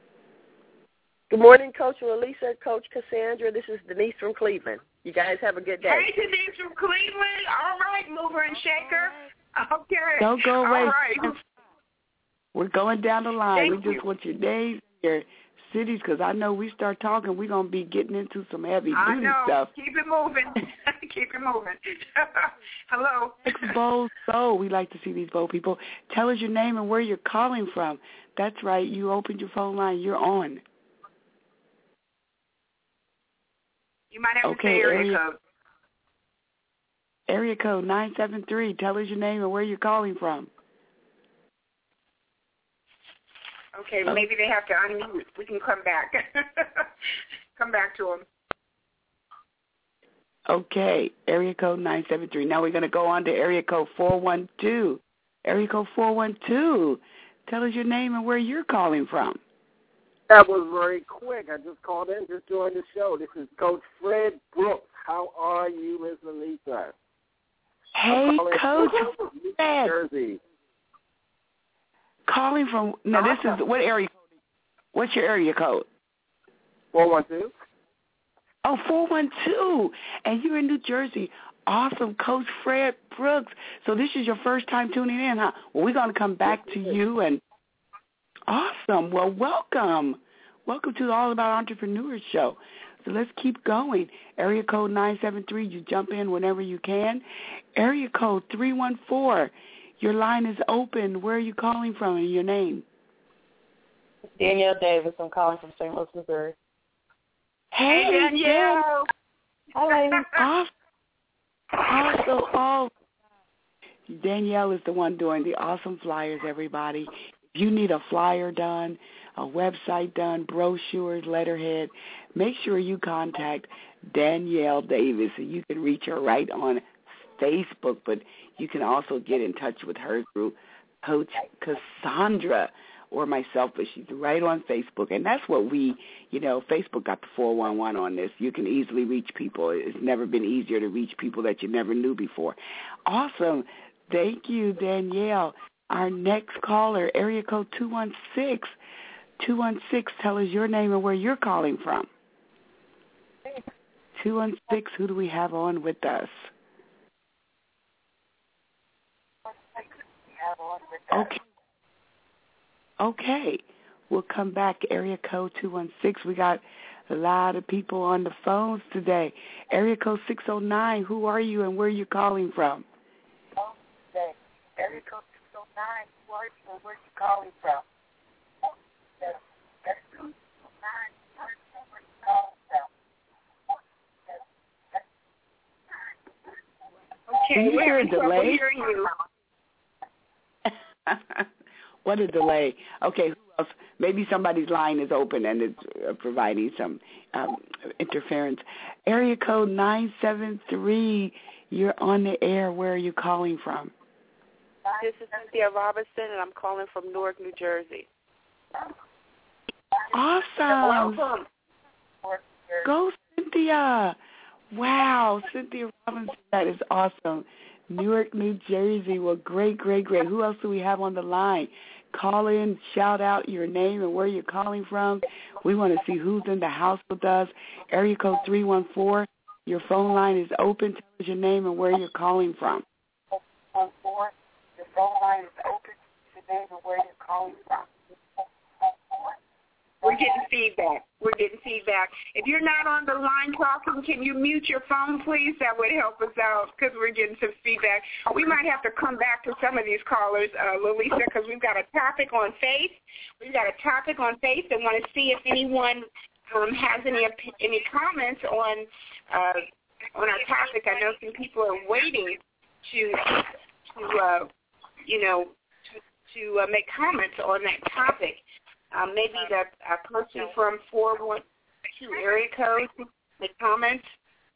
Good morning, Coach Lalisa, Coach Cassandra. This is Denise from Cleveland. You guys have a good day. Hey, Denise from Cleveland. All right, mover and shaker. Okay. Don't go away. All right. We're going down the line. Thank we just you. want your names, your cities, because I know we start talking, we're going to be getting into some heavy-duty I know. stuff. Keep it moving. Keep it moving. Hello. Bold soul. We like to see these bold people. Tell us your name and where you're calling from. That's right. You opened your phone line. You're on. You might have okay, to say area area code. area code nine seven three. Tell us your name and where you're calling from. Okay, oh. Maybe they have to unmute. We can come back. Come back to them. Okay, area code nine seven three. Now we're going to go on to area code four one two. Area code four one two. Tell us your name and where you're calling from. That was very quick. I just called in, just joined the show. This is Coach Fred Brooks. How are you, Miss Alisa? Hey, Coach Fred. Jersey. Calling from, now this is, what area code? What's your area code? four one two. Oh, four one two. And you're in New Jersey. Awesome, Coach Fred Brooks. So this is your first time tuning in, huh? Well, we're going to come back to you. And awesome. Well, welcome. Welcome to the All About Entrepreneurs show. So let's keep going. Area code nine seven three, you jump in whenever you can. Area code three one four, your line is open. Where are you calling from and your name? Danielle Davis. I'm calling from Saint Louis, Missouri. Hey, Danielle. Hi, ladies. Awesome. Also, oh, Danielle is the one doing the awesome flyers, everybody. If you need a flyer done, a website done, brochures, letterhead, make sure you contact Danielle Davis. And you can reach her right on Facebook, but you can also get in touch with her through Coach Cassandra or myself, but she's right on Facebook. And that's what we, you know, Facebook got the four one one on this. You can easily reach people. It's never been easier to reach people that you never knew before. Awesome. Thank you, Danielle. Our next caller, area code two one six. two one six, tell us your name and where you're calling from. two one six, who do we have on with us? Okay. Okay. We'll come back, area code two one six. We got a lot of people on the phones today. Area code six oh nine, who are you and where are you calling from? Area code six oh nine, who are you and where are you calling from? Okay, we hear a delay. Hearing you. What a delay. Okay, who else? Maybe somebody's line is open and it's uh, providing some um, interference. Area code nine seven three, you're on the air. Where are you calling from? This is Cynthia Robinson, and I'm calling from Newark, New Jersey. Awesome. Welcome. Go, Cynthia. Wow, Cynthia Robinson, that is awesome. Newark, New Jersey. Well, great, great, great. Who else do we have on the line? Call in, shout out your name and where you're calling from. We want to see who's in the house with us. Area code three one four. Your phone line is open. Tell us your name and where you're calling from. three one four. Your phone line is open. Your name and where you're calling from. We're getting feedback. We're getting feedback. If you're not on the line talking, can you mute your phone, please? That would help us out because we're getting some feedback. We might have to come back to some of these callers, uh, Lalisa, because we've got a topic on faith. We've got a topic on faith and want to see if anyone um, has any any comments on uh, on our topic. I know some people are waiting to to uh, you know to, to uh, make comments on that topic. Um, maybe the a person from four one two area code make comments.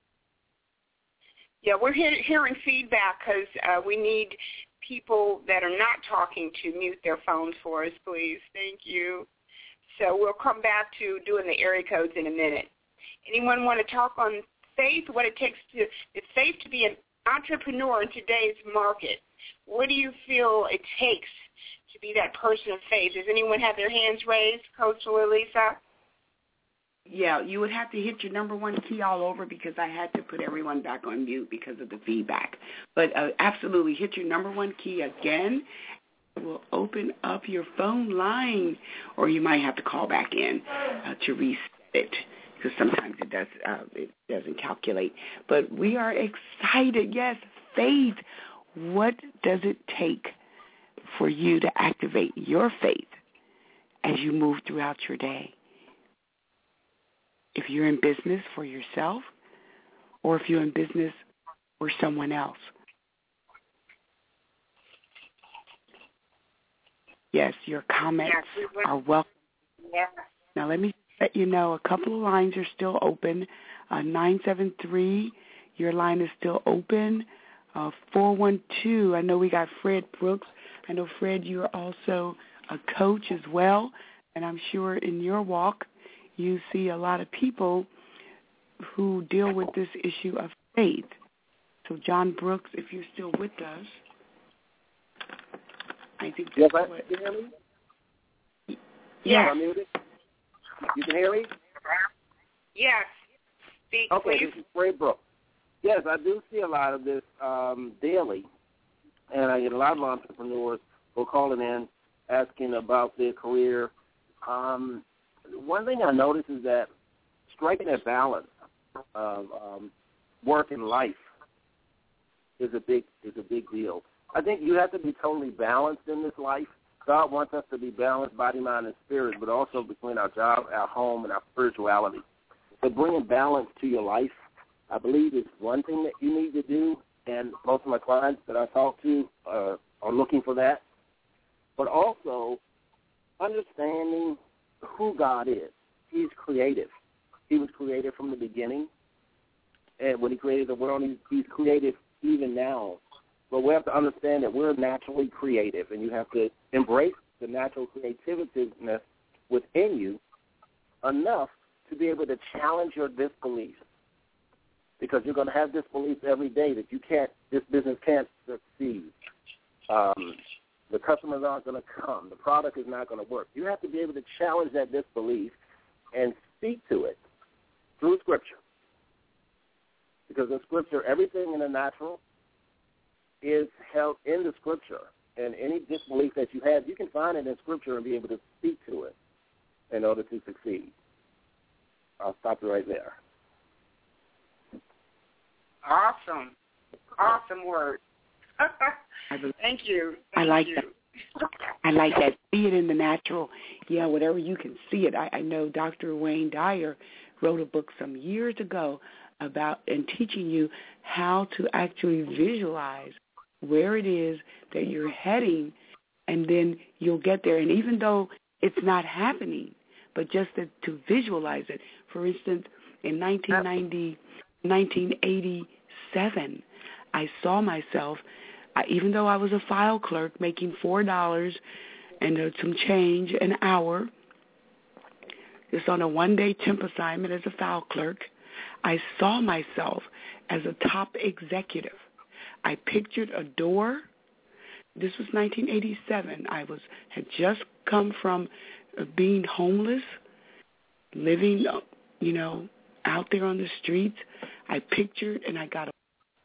Yeah, we're he- hearing feedback because uh, we need people that are not talking to mute their phones for us, please. Thank you. So we'll come back to doing the area codes in a minute. Anyone want to talk on faith, what it takes to, it's faith to be an entrepreneur in today's market? What do you feel it takes to be that person of faith? Does anyone have their hands raised, Coach Lalisa? Yeah, you would have to hit your number one key all over because I had to put everyone back on mute because of the feedback. But uh, absolutely, hit your number one key again. It will open up your phone line, or you might have to call back in uh, to reset it because sometimes it does uh, it doesn't calculate. But we are excited. Yes, faith. What does it take for you to activate your faith as you move throughout your day? If you're in business for yourself, or if you're in business or someone else? Yes, your comments yes, we are welcome. Yeah. Now, let me let you know a couple of lines are still open. Uh, nine seven three, your line is still open. Uh, four one two, I know we got Fred Brooks. I know, Fred, you're also a coach as well, and I'm sure in your walk you see a lot of people who deal with this issue of faith. So, John Brooks, if you're still with us, I think that's yes, I, what... Can you hear me? Yes. Yeah. You can hear me? Yes. Speak, okay, please. This is Fred Brooks. Yes, I do see a lot of this um, daily, and I get a lot of entrepreneurs who are calling in asking about their career. Um, one thing I notice is that striking a balance of um, work and life is a big is a big deal. I think you have to be totally balanced in this life. God wants us to be balanced, body, mind, and spirit, but also between our job, our home, and our spirituality. So bringing balance to your life, I believe, is one thing that you need to do, and most of my clients that I talk to uh, are looking for that. But also understanding who God is. He's creative. He was creative from the beginning, and when he created the world, he's, he's creative even now. But we have to understand that we're naturally creative, and you have to embrace the natural creativeness within you enough to be able to challenge your disbelief, because you're going to have disbelief every day that you can't, this business can't succeed. Um, the customers aren't going to come. The product is not going to work. You have to be able to challenge that disbelief and speak to it through Scripture, because in Scripture, everything in the natural is held in the Scripture, and any disbelief that you have, you can find it in Scripture and be able to speak to it in order to succeed. I'll stop you right there. Awesome. Awesome word. Thank you. Thank I like you. that. I like that. See it in the natural. Yeah, whatever you can see it. I, I know Doctor Wayne Dyer wrote a book some years ago about and teaching you how to actually visualize where it is that you're heading, and then you'll get there. And even though it's not happening, but just to, to visualize it. For instance, in nineteen ninety, nineteen eighty-seven, I saw myself, I, even though I was a file clerk making four dollars and uh, some change an hour, just on a one-day temp assignment as a file clerk, I saw myself as a top executive. I pictured a door. This was nineteen eighty-seven. I was had just come from uh, being homeless, living, uh, you know, out there on the streets. I pictured and I got a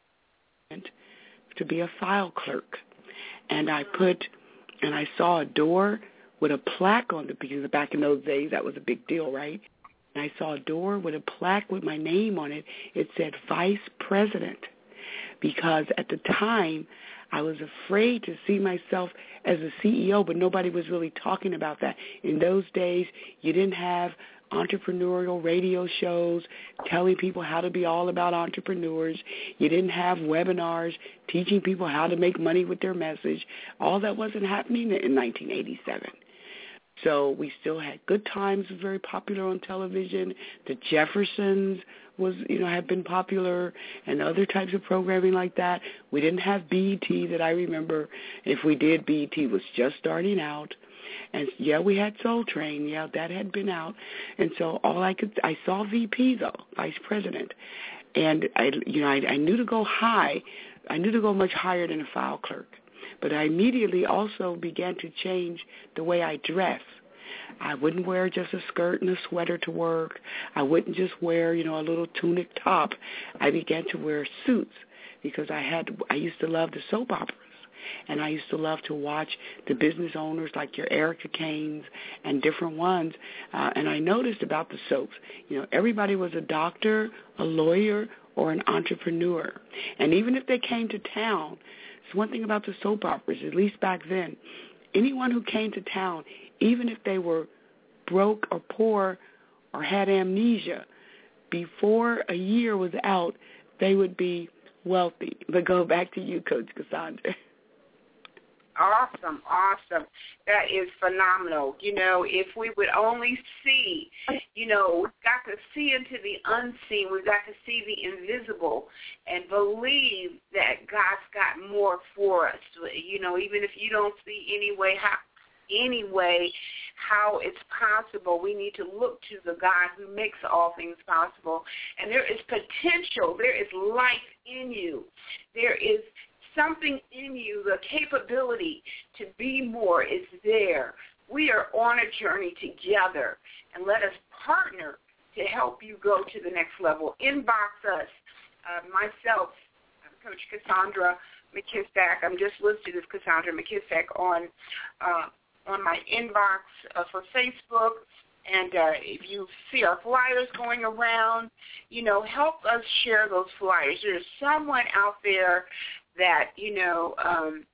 to be a file clerk, and I put and I saw a door with a plaque on the, because back in those days that was a big deal, right? And I saw a door with a plaque with my name on it. It said Vice President, because at the time I was afraid to see myself as a C E O, but nobody was really talking about that. In those days, you didn't have entrepreneurial radio shows telling people how to be all about entrepreneurs. You didn't have webinars teaching people how to make money with their message. All that wasn't happening in nineteen eighty-seven. So we still had Good Times, was very popular on television. The Jeffersons was, you know, had been popular, and other types of programming like that. We didn't have B E T that I remember. If we did, B E T was just starting out. And yeah, we had Soul Train. Yeah, that had been out. And so all I could, I saw V P though, Vice President, and I, you know, I, I knew to go high. I knew to go much higher than a file clerk. But I immediately also began to change the way I dress. I wouldn't wear just a skirt and a sweater to work. I wouldn't just wear, you know, a little tunic top. I began to wear suits because I had, I used to love the soap operas. And I used to love to watch the business owners like your Erica Kanes and different ones. Uh, and I noticed about the soaps, you know, everybody was a doctor, a lawyer, or an entrepreneur. And even if they came to town, it's one thing about the soap operas, at least back then, anyone who came to town, even if they were broke or poor or had amnesia, before a year was out, they would be wealthy. But go back to you, Coach Cassandra. Awesome, awesome. That is phenomenal. You know, if we would only see, you know, we've got to see into the unseen. We've got to see the invisible and believe that God's got more for us. You know, even if you don't see any way how, any way how it's possible, we need to look to the God who makes all things possible. And there is potential. There is life in you. There is something in you, the capability to be more is there. We are on a journey together, and let us partner to help you go to the next level. Inbox us, uh, myself, Coach Cassandra McKissack. I'm just listed as Cassandra McKissack on uh, on my inbox uh, for Facebook. And uh, if you see our flyers going around, you know, help us share those flyers. There's someone out there that, you know, um,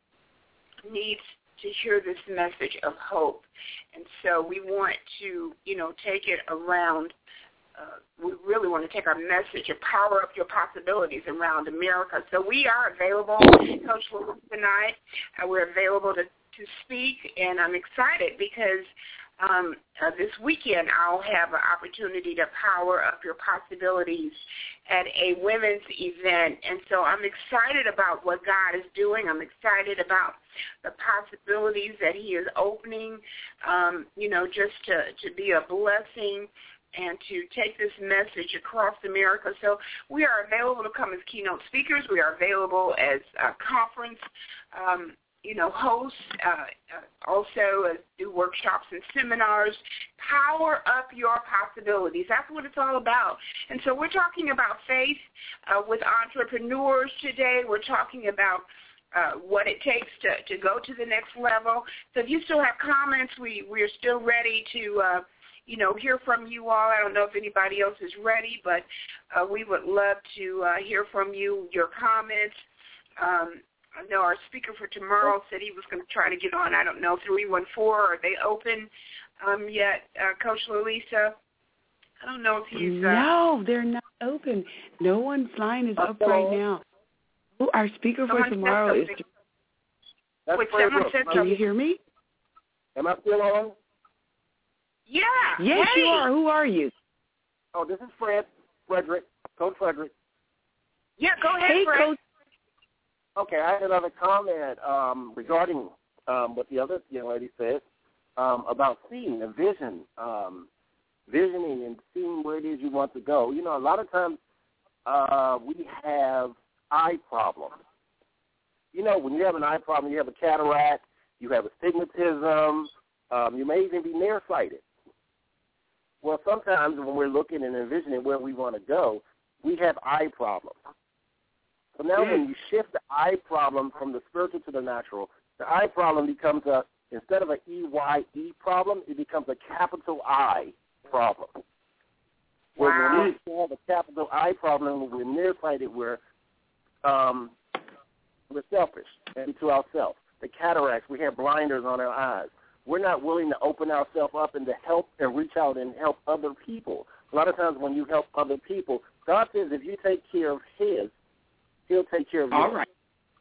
needs to hear this message of hope. And so we want to, you know, take it around. Uh, we really want to take our message and power up your possibilities around America. So we are available, Coach Lewis tonight. Uh, we're available to, to speak, and I'm excited because Um, uh, this weekend I'll have an opportunity to power up your possibilities at a women's event. And so I'm excited about what God is doing. I'm excited about the possibilities that he is opening, um, you know, just to, to be a blessing and to take this message across America. So we are available to come as keynote speakers. We are available as a conference um you know, hosts, uh, uh, also uh, do workshops and seminars. Power up your possibilities. That's what it's all about. And so we're talking about faith uh, with entrepreneurs today. We're talking about uh, what it takes to, to go to the next level. So if you still have comments, we, we're still ready to, uh, you know, hear from you all. I don't know if anybody else is ready, but uh, we would love to uh, hear from you, your comments. Um, I know our speaker for tomorrow said he was going to try to get on. I don't know, three one four, are they open um, yet, uh, Coach Lalisa? I don't know if he's... Uh, no, they're not open. No one's line is up right now. Oh, our speaker for tomorrow is... That's Wait, someone said Can you hear me? Am I still on? Yeah. Yes, hey. you are. Who are you? Oh, this is Fred, Frederick, Coach Frederick. Yeah, go ahead, hey, Fred. Coach. Okay, I had another comment um, regarding um, what the other young lady said um, about seeing and vision, um, visioning and seeing where it is you want to go. You know, a lot of times uh, we have eye problems. You know, when you have an eye problem, you have a cataract, you have astigmatism, um, you may even be nearsighted. Well, sometimes when we're looking and envisioning where we want to go, we have eye problems. So now when you shift the eye problem from the spiritual to the natural, the eye problem becomes a, instead of an E Y E problem, it becomes a capital I problem. Where Wow. when we have a capital I problem, we're nearsighted, we're, um, we're selfish and to ourselves. The cataracts, we have blinders on our eyes. We're not willing to open ourselves up and to help and reach out and help other people. A lot of times when you help other people, God says if you take care of his, he'll take care of you. All right.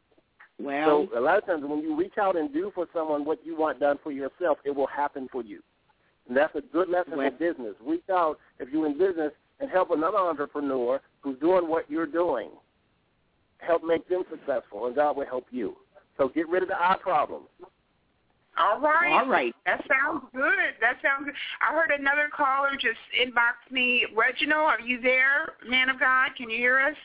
Well, so a lot of times when you reach out and do for someone what you want done for yourself, it will happen for you. And that's a good lesson well, for business. Reach out if you're in business and help another entrepreneur who's doing what you're doing. Help make them successful, and God will help you. So get rid of the eye problem. All right. All right. That sounds good. That sounds good. I heard another caller just inbox me. Reginald, are you there, man of God? Can you hear us?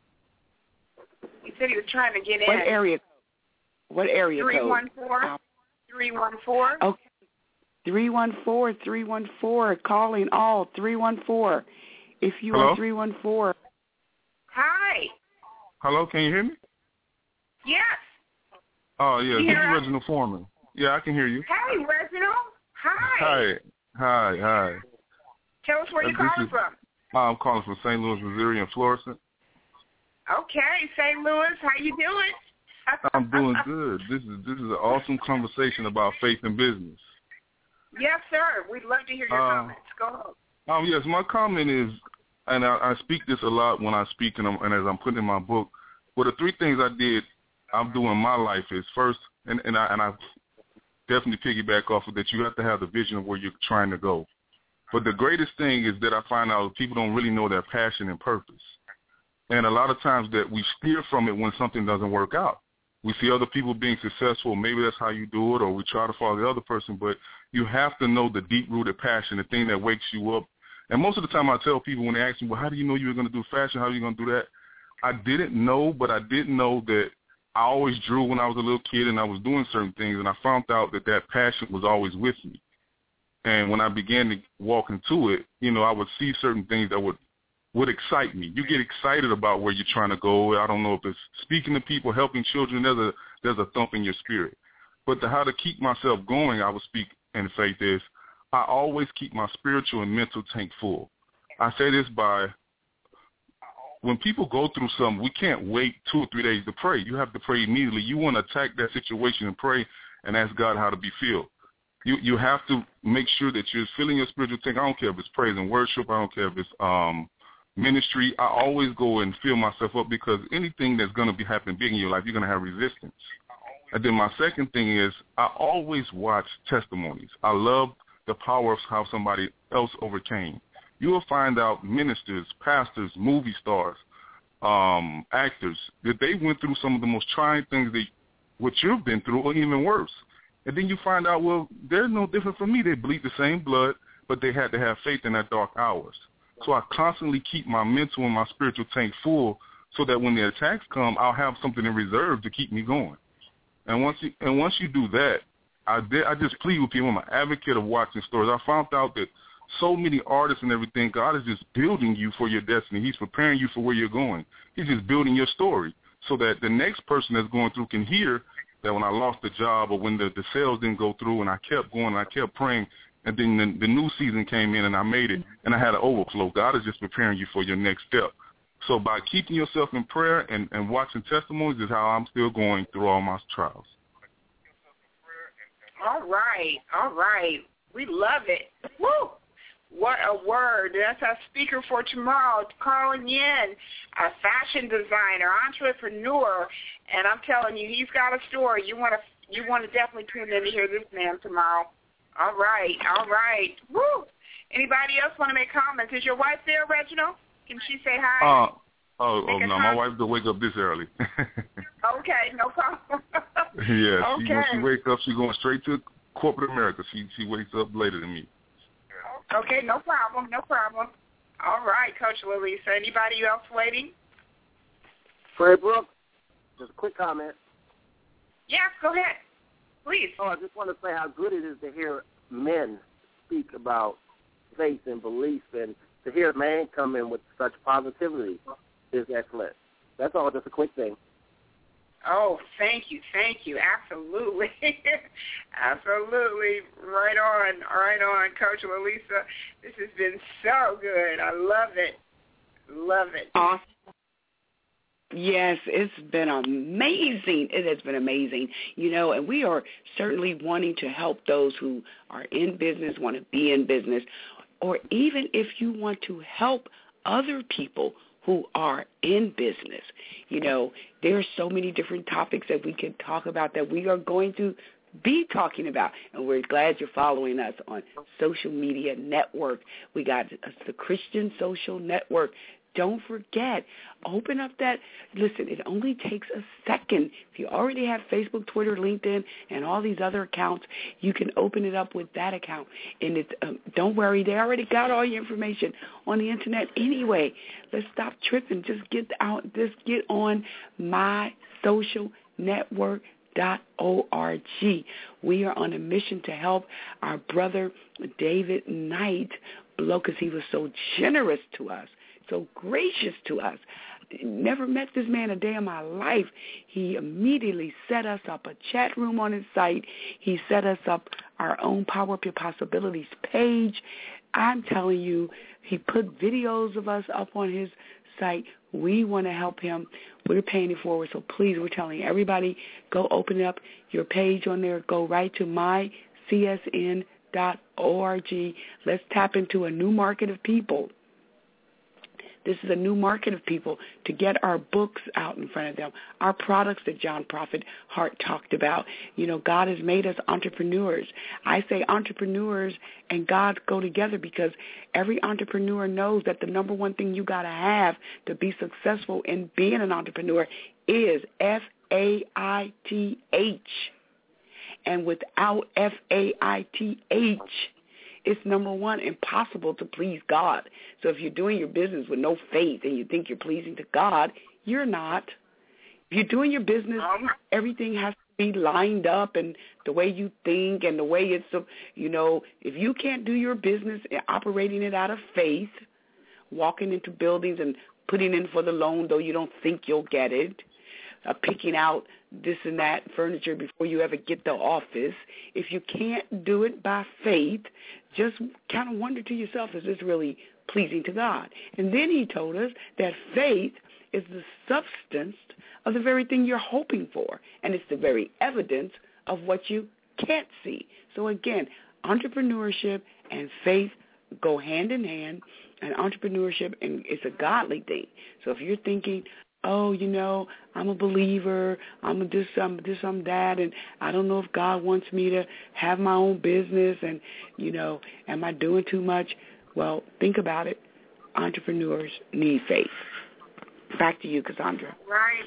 He said he was trying to get in. What area? What area three code? one four. three one four. Okay. three one four, three one four, calling all, three one four. If you Hello? are three one four. Hi. Hello, can you hear me? Yes. Oh, yeah, You this is hear us? Reginald Foreman. Yeah, I can hear you. Hey, Reginald. Hi. Hi. Hi, hi. Tell us where Uh, you're this calling is- from. I'm calling from Saint Louis, Missouri, in Florissant. Okay, Saint Louis, how you doing? I'm doing good. This is this is an awesome conversation about faith and business. Yes, sir. We'd love to hear your Uh, comments. Go ahead. Um, yes, my comment is, and I, I speak this a lot when I speak and, I'm, and as I'm putting in my book, Well, the three things I did, I'm doing in my life is first, and, and I and I definitely piggyback off of that. You have to have the vision of where you're trying to go. But the greatest thing is that I find out people don't really know their passion and purpose. And a lot of times that we steer from it when something doesn't work out. We see other people being successful. Maybe that's how you do it, or we try to follow the other person. But you have to know the deep-rooted passion, the thing that wakes you up. And most of the time I tell people when they ask me, well, how do you know you were going to do fashion? How are you going to do that? I didn't know, but I didn't know that I always drew when I was a little kid and I was doing certain things, and I found out that that passion was always with me. And when I began to walk into it, you know, I would see certain things that would would excite me. You get excited about where you're trying to go. I don't know if it's speaking to people, helping children. There's a there's a thump in your spirit. But the, how to keep myself going, I would speak in faith is I always keep my spiritual and mental tank full. I say this by when people go through something, we can't wait two or three days to pray. You have to pray immediately. You want to attack that situation and pray and ask God how to be filled. You you have to make sure that you're filling your spiritual tank. I don't care if it's praise and worship. I don't care if it's um, ministry. I always go and fill myself up because anything that's going to be happening big in your life, you're going to have resistance. And then my second thing is I always watch testimonies. I love the power of how somebody else overcame. You will find out ministers, pastors, movie stars, um, actors, that they went through some of the most trying things that what you've been through or even worse. And then you find out, well, they're no different from me. They bleed the same blood, but they had to have faith in that dark hours. So I constantly keep my mental and my spiritual tank full so that when the attacks come, I'll have something in reserve to keep me going. And once you, and once you do that, I, did, I just plead with people. I'm an advocate of watching stories. I found out that so many artists and everything, God is just building you for your destiny. He's preparing you for where you're going. He's just building your story so that the next person that's going through can hear that when I lost the job or when the, the sales didn't go through and I kept going and I kept praying, and then the, the new season came in and I made it and I had an overflow. God is just preparing you for your next step. So by keeping yourself in prayer and, and watching testimonies is how I'm still going through all my trials. All right, all right. We love it. Woo! What a word. That's our speaker for tomorrow, calling in, a fashion designer, entrepreneur, and I'm telling you, he's got a story. You want to you want to definitely tune in to hear this man tomorrow. All right, all right. Woo! Anybody else want to make comments? Is your wife there, Reginald? Can she say hi? Uh, oh, oh no, comment? My wife don't wake up this early. Okay, no problem. Yeah, okay. she, when she wakes up, she's going straight to corporate America. She she wakes up later than me. Okay, no problem, no problem. All right, Coach Lalisa. Anybody else waiting? Fred Brooks, just a quick comment. Yes, go ahead, please. Oh, I just want to say how good it is to hear men speak about faith and belief, and to hear a man come in with such positivity is excellent. That's all, just a quick thing. Oh, thank you, thank you. Absolutely. Absolutely. Right on, right on, Coach Lalisa. This has been so good. I love it. Love it. Awesome. Yes, it's been amazing. It has been amazing. You know, and we are certainly wanting to help those who are in business, want to be in business, or even if you want to help other people who are in business. You know, there are so many different topics that we could talk about that we are going to be talking about, and we're glad you're following us on social media network. We got the Christian Social Network. Don't forget, open up that, listen, it only takes a second. If you already have Facebook, Twitter, LinkedIn, and all these other accounts, you can open it up with that account. And it's, um, don't worry, they already got all your information on the Internet anyway. Let's stop tripping. Just get out, just get on my social network dot org. We are on a mission to help our brother David Knight blow, because he was so generous to us, so gracious to us. Never met this man a day in my life. He immediately set us up a chat room on his site. He set us up our own Power Up Your Possibilities page. I'm telling you, he put videos of us up on his site. We want to help him. We're paying it forward. So please, we're telling everybody, go open up your page on there. Go right to my C S N dot org. Let's tap into a new market of people. This is a new market of people to get our books out in front of them, our products that John Prophet Hart talked about. You know, God has made us entrepreneurs. I say entrepreneurs and God go together because every entrepreneur knows that the number one thing you got to have to be successful in being an entrepreneur is F A I T H. And without F A I T H, it's, number one, impossible to please God. So if you're doing your business with no faith and you think you're pleasing to God, you're not. If you're doing your business, everything has to be lined up and the way you think and the way it's, you know, if you can't do your business operating it out of faith, walking into buildings and putting in for the loan, though you don't think you'll get it, uh, picking out this and that furniture before you ever get the office, if you can't do it by faith, just kind of wonder to yourself, is this really pleasing to God? And then he told us that faith is the substance of the very thing you're hoping for, and it's the very evidence of what you can't see. So again, entrepreneurship and faith go hand in hand, and entrepreneurship and it's a godly thing. So if you're thinking, oh, you know, I'm a believer, I'm a this, I'm this, I'm that, and I don't know if God wants me to have my own business, and, you know, am I doing too much? Well, think about it. Entrepreneurs need faith. Back to you, Cassandra. Right.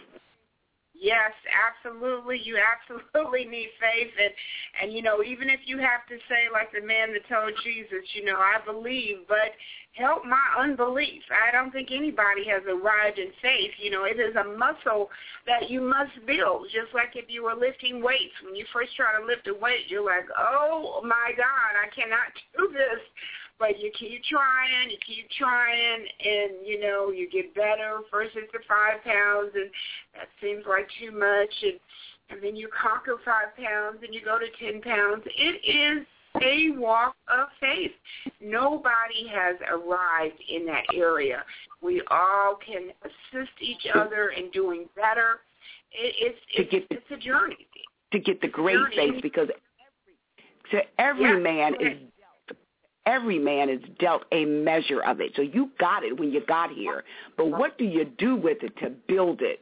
Yes, absolutely. You absolutely need faith. And, and, you know, even if you have to say, like the man that told Jesus, you know, I believe, but help my unbelief. I don't think anybody has arrived in faith. You know, it is a muscle that you must build, just like if you were lifting weights. When you first try to lift a weight, you're like, oh, my God, I cannot do this. But you keep trying, you keep trying, and, you know, you get better. First it's the five pounds, and that seems like too much. And, and then you conquer five pounds, and you go to ten pounds. It is a walk of faith. Nobody has arrived in that area. We all can assist each other in doing better. It, it's it's, to get the, it's a journey. To get the great faith, because every, to every yeah, man is Every man is dealt a measure of it. So you got it when you got here. But what do you do with it to build it?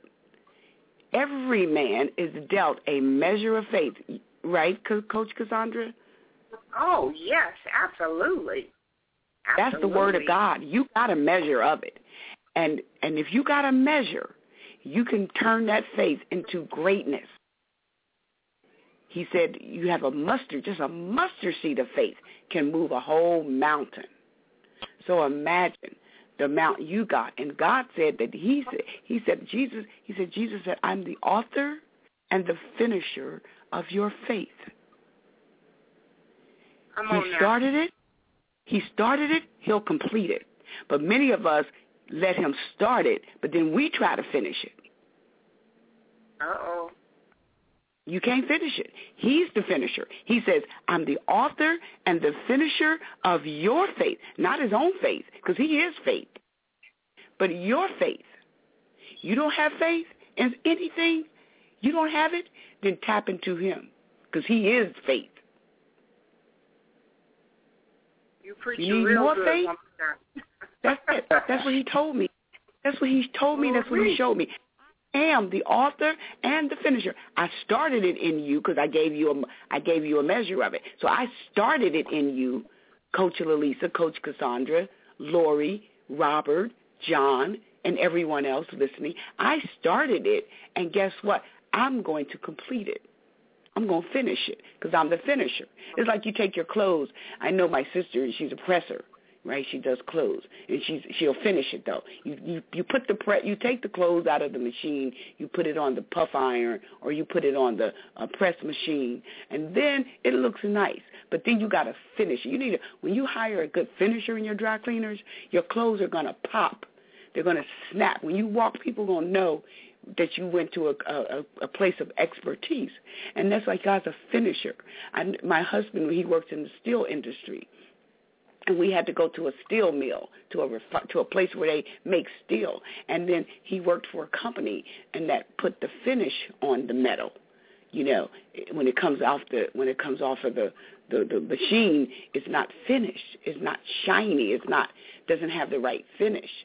Every man is dealt a measure of faith. Right, Coach Cassandra? Oh, yes, absolutely. absolutely. That's the word of God. You got a measure of it. And and if you got a measure, you can turn that faith into greatness. He said you have a mustard, just a mustard seed of faith can move a whole mountain. So imagine the amount you got. And God said that he said, he said, Jesus, he said, Jesus said, I'm the author and the finisher of your faith. I'm he on started now. it. He started it. He'll complete it. But many of us let him start it, but then we try to finish it. Uh-oh. You can't finish it. He's the finisher. He says, I'm the author and the finisher of your faith, not his own faith, because he is faith, but your faith. You don't have faith in anything, you don't have it, then tap into him, because he is faith. You, preach you need real more good, faith? That's it. That's what he told me. That's what he told me. That's what he showed me. Am the author and the finisher. I started it in you because I gave you a I gave you a measure of it. So I started it in you, Coach Lalisa, Coach Cassandra, Lori, Robert, John, and everyone else listening. I started it, and guess what? I'm going to complete it. I'm going to finish it because I'm the finisher. It's like you take your clothes. I know my sister, she's a presser. Right, she does clothes, and she's she'll finish it though. You you you put the pre- you take the clothes out of the machine, you put it on the puff iron, or you put it on the uh, press machine, and then it looks nice. But then you got to finish it. You need to, when you hire a good finisher in your dry cleaners, your clothes are gonna pop. They're gonna snap. When you walk, people gonna know that you went to a, a, a place of expertise, and that's like God's a finisher. I, my husband, he works in the steel industry. And we had to go to a steel mill, to a to a place where they make steel. And then he worked for a company, and that put the finish on the metal. You know, when it comes off the when it comes off of the, the, the machine, it's not finished. It's not shiny. It's not doesn't have the right finish.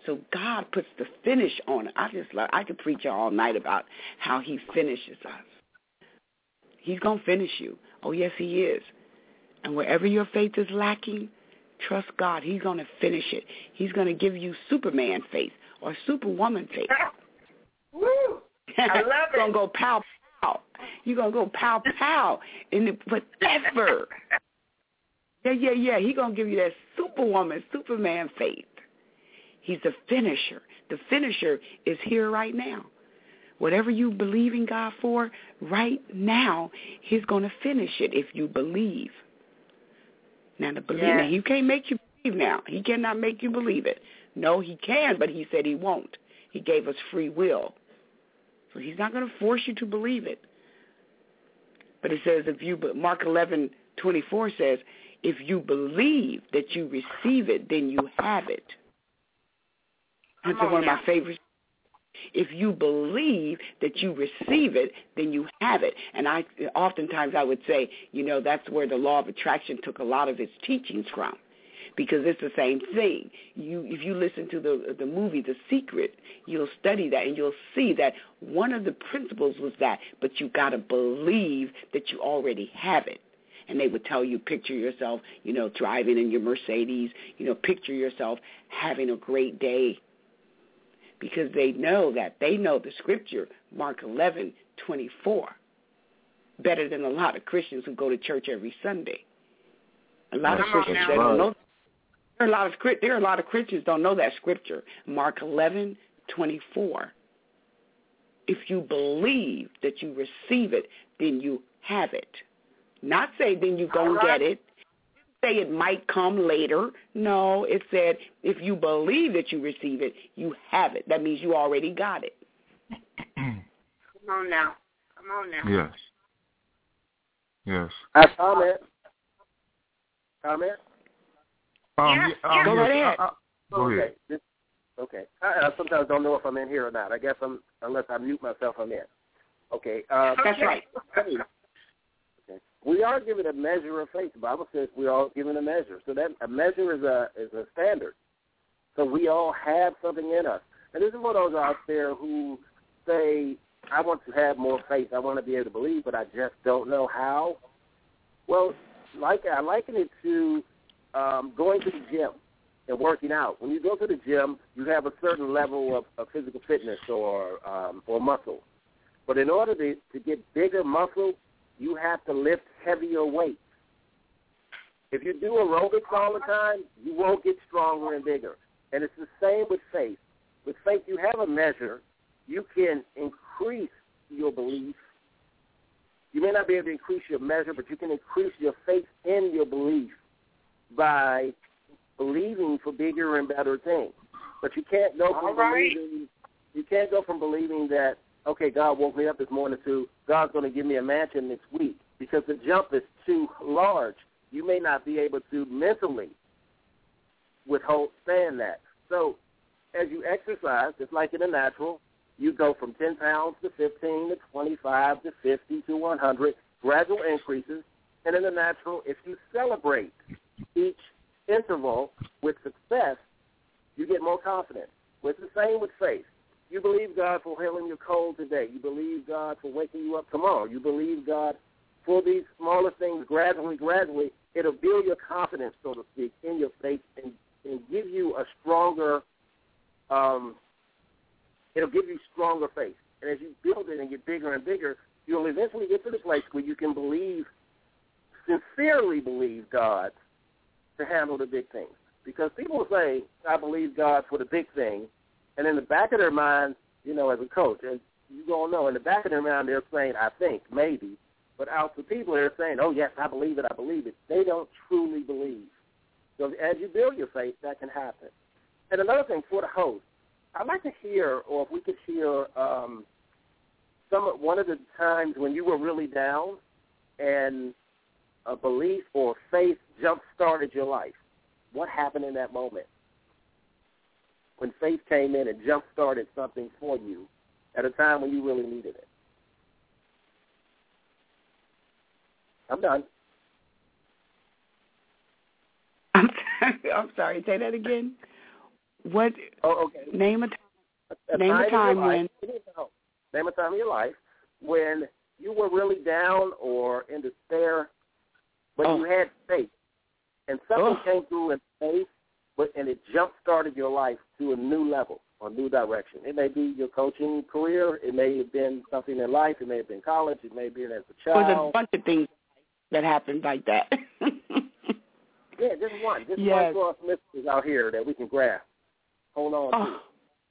So God puts the finish on it. I just love, I could preach all night about how he finishes us. He's going to finish you. Oh, yes, he is. And wherever your faith is lacking, trust God. He's going to finish it. He's going to give you Superman faith or Superwoman faith. Woo! I love it. You're going to go pow, pow. You're going to go pow, pow in the, whatever. Yeah, yeah, yeah. He's going to give you that Superwoman, Superman faith. He's the finisher. The finisher is here right now. Whatever you believe in God for right now, he's going to finish it if you believe. Now, the believe, yes. now, he can't make you believe now. He cannot make you believe it. No, he can, but he said he won't. He gave us free will. So he's not going to force you to believe it. But it says, if you, Mark eleven twenty-four says, if you believe that you receive it, then you have it. That's one of my favorites. If you believe that you receive it, then you have it. And I oftentimes I would say, you know, that's where the law of attraction took a lot of its teachings from, because it's the same thing. You, if you listen to the the movie The Secret, you'll study that and you'll see that one of the principles was that, but you got to believe that you already have it. And they would tell you, picture yourself, you know, driving in your Mercedes, you know, picture yourself having a great day. Because they know that. They know the scripture, Mark eleven twenty-four, better than a lot of Christians who go to church every Sunday. A lot That's of Christians right. that don't know. There are a lot of there are a lot of Christians don't know that scripture, Mark eleven twenty-four. If you believe that you receive it, then you have it. Not say then you go and get it. Say it might come later. No, it said if you believe that you receive it, you have it. That means you already got it. Come on now. Come on now. Yes. Yes. I comment. Comment? Um, Yeah, yeah, um, Go yes, right ahead. I, I, go okay. ahead. This, okay. I, I sometimes don't know if I'm in here or not. I guess I'm, unless I mute myself, I'm in. Okay. Uh, That's right. Okay. We are given a measure of faith. The Bible says we are all given a measure. So that a measure is a is a standard. So we all have something in us. And this is for those out there who say, I want to have more faith. I want to be able to believe, but I just don't know how. Well, like I liken it to um, going to the gym and working out. When you go to the gym, you have a certain level of, of physical fitness or um, or muscle. But in order to, to get bigger muscle, you have to lift heavier weights. If you do aerobics all the time, you won't get stronger and bigger. And it's the same with faith. With faith, you have a measure. You can increase your belief. You may not be able to increase your measure, but you can increase your faith in your belief by believing for bigger and better things. But you can't go from right. believing. You can't go from believing that, okay, God woke me up this morning to God's going to give me a mansion next week, because the jump is too large. You may not be able to mentally withhold stand that. So as you exercise, it's like in the natural, you go from ten pounds to fifteen to twenty-five to fifty to one hundred, gradual increases. And in the natural, if you celebrate each interval with success, you get more confidence. Well, it's the same with faith. You believe God for healing your cold today. You believe God for waking you up tomorrow. You believe God for these smaller things gradually, gradually. It'll build your confidence, so to speak, in your faith and, and give you a stronger, um, it'll give you stronger faith. And as you build it and get bigger and bigger, you'll eventually get to the place where you can believe, sincerely believe God to handle the big things. Because people say, I believe God for the big thing. And in the back of their mind, you know, as a coach, as you don't know, in the back of their mind, they're saying, I think, maybe. But out to people, they're saying, oh, yes, I believe it, I believe it. They don't truly believe. So as you build your faith, that can happen. And another thing for the host, I'd like to hear, or if we could hear um, some one of the times when you were really down and a belief or faith jump-started your life. What happened in that moment? When faith came in and jump-started something for you at a time when you really needed it. I'm done. I'm, I'm sorry, say that again. what? Oh, okay. Name a, t- a name time a time when. when. Name a time in your life when you were really down or in despair, but oh. you had faith, and something oh. came through in faith, but and it jump started your life to a new level or new direction. It may be your coaching career. It may have been something in life. It may have been college. It may have been as a child. There's a bunch of things that happened like that. Yeah, just one. Just yes. one for us listeners out here that we can grab. Hold on oh. to.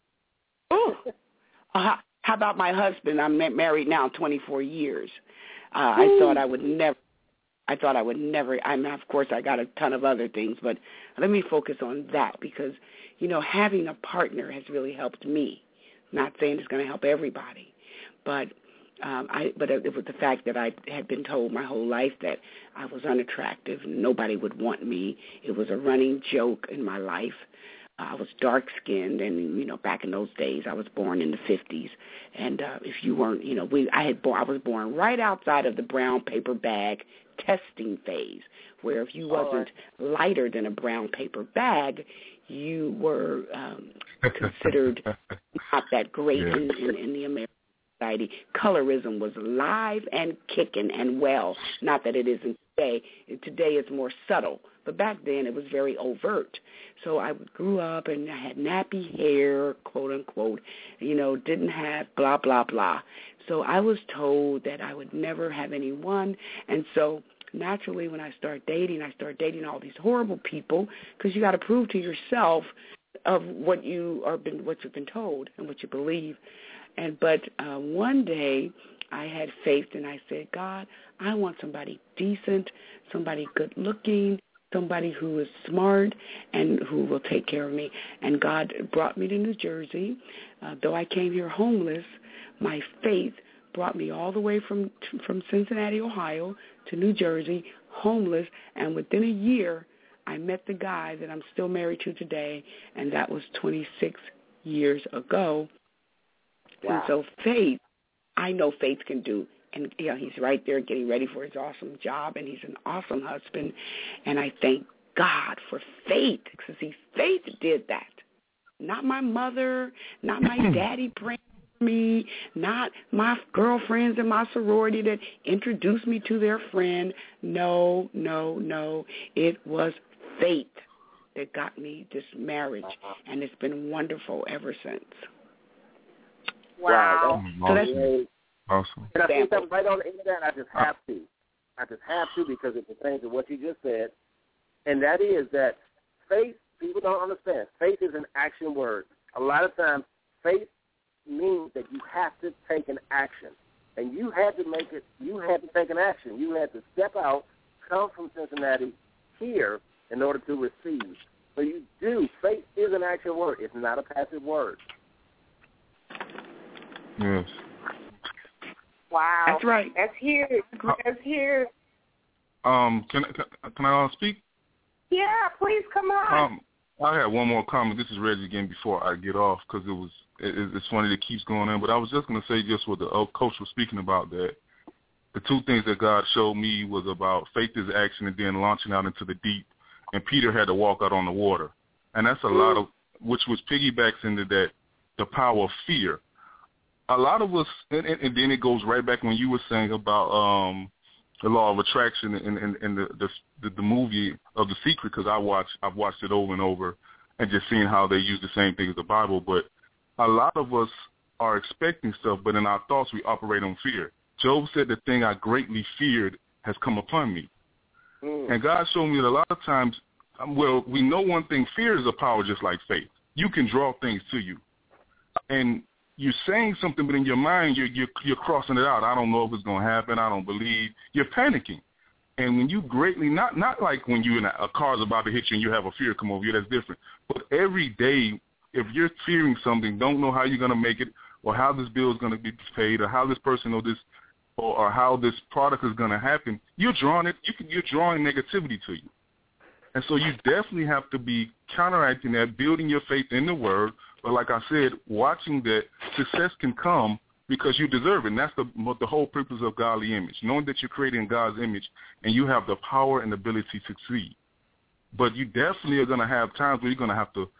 Oh. uh, how about my husband? I'm married now twenty-four years. Uh, I thought I would never. I thought I would never. I mean, of course, I got a ton of other things, but let me focus on that because, you know, having a partner has really helped me. Not saying it's going to help everybody, but um, I. But it was the fact that I had been told my whole life that I was unattractive and nobody would want me. It was a running joke in my life. I was dark-skinned, and, you know, back in those days, I was born in the fifties, and uh, if you weren't, you know, we, I had born, I was born right outside of the brown paper bag testing phase, where if you wasn't right. lighter than a brown paper bag, you were um, considered not that great yeah. in, in, in the American society. Colorism was alive and kicking and well, not that it isn't today. Today it's more subtle. But back then it was very overt. So I grew up and I had nappy hair, quote unquote, you know, didn't have blah, blah, blah. So I was told that I would never have anyone. And so naturally when I start dating, I start dating all these horrible people because you got to prove to yourself of what you are been, what you've been told and what you believe. And but uh, one day I had faith and I said, God, I want somebody decent, somebody good looking, somebody who is smart and who will take care of me. And God brought me to New Jersey. Uh, though I came here homeless, my faith brought me all the way from from Cincinnati, Ohio, to New Jersey, homeless. And within a year, I met the guy that I'm still married to today, and that was twenty-six years ago. Wow. And so faith, I know faith can do. And, you know, he's right there getting ready for his awesome job, and he's an awesome husband. And I thank God for faith, because, see, faith did that. Not my mother, not my daddy praying for me, not my girlfriends in my sorority that introduced me to their friend. No, no, no. It was faith that got me this marriage, and it's been wonderful ever since. Wow. wow. So that's awesome. And I think that right on the end of that, I just have to. I just have to because it pertains to what you just said. And that is that faith, people don't understand. Faith is an action word. A lot of times, faith means that you have to take an action. And you had to make it, you had to take an action. You had to step out, come from Cincinnati here in order to receive. So you do. Faith is an action word. It's not a passive word. Yes. Wow. That's right. That's huge. That's huge. Um, can can, can I speak? Yeah, please come on. Um, I had one more comment. This is Reggie again before I get off because it was it, it's funny that it keeps going on. But I was just going to say just what the old coach was speaking about, that the two things that God showed me was about faith is action and then launching out into the deep. And Peter had to walk out on the water, and that's a mm. lot of which was piggybacks into that the power of fear. A lot of us, and, and, and then it goes right back when you were saying about um, the law of attraction and, and, and the, the the movie of The Secret, because I watch I've watched it over and over, and just seeing how they use the same thing as the Bible. But a lot of us are expecting stuff, but in our thoughts we operate on fear. Job said, "The thing I greatly feared has come upon me," mm. and God showed me that a lot of times, well, we know one thing: fear is a power just like faith. You can draw things to you, and you're saying something, but in your mind, you're, you're you're crossing it out. I don't know if it's going to happen. I don't believe. You're panicking. And when you greatly, not not like when you in a, a car's about to hit you and you have a fear come over you, that's different. But every day, if you're fearing something, don't know how you're going to make it, or how this bill is going to be paid, or how this person or this, or, or how this product is going to happen, you're drawing it. You can, you're drawing negativity to you. And so you definitely have to be counteracting that, building your faith in the Word. But like I said, watching that success can come because you deserve it. And that's the the whole purpose of godly image, knowing that you're created in God's image and you have the power and ability to succeed. But you definitely are going to have times where you're going to have to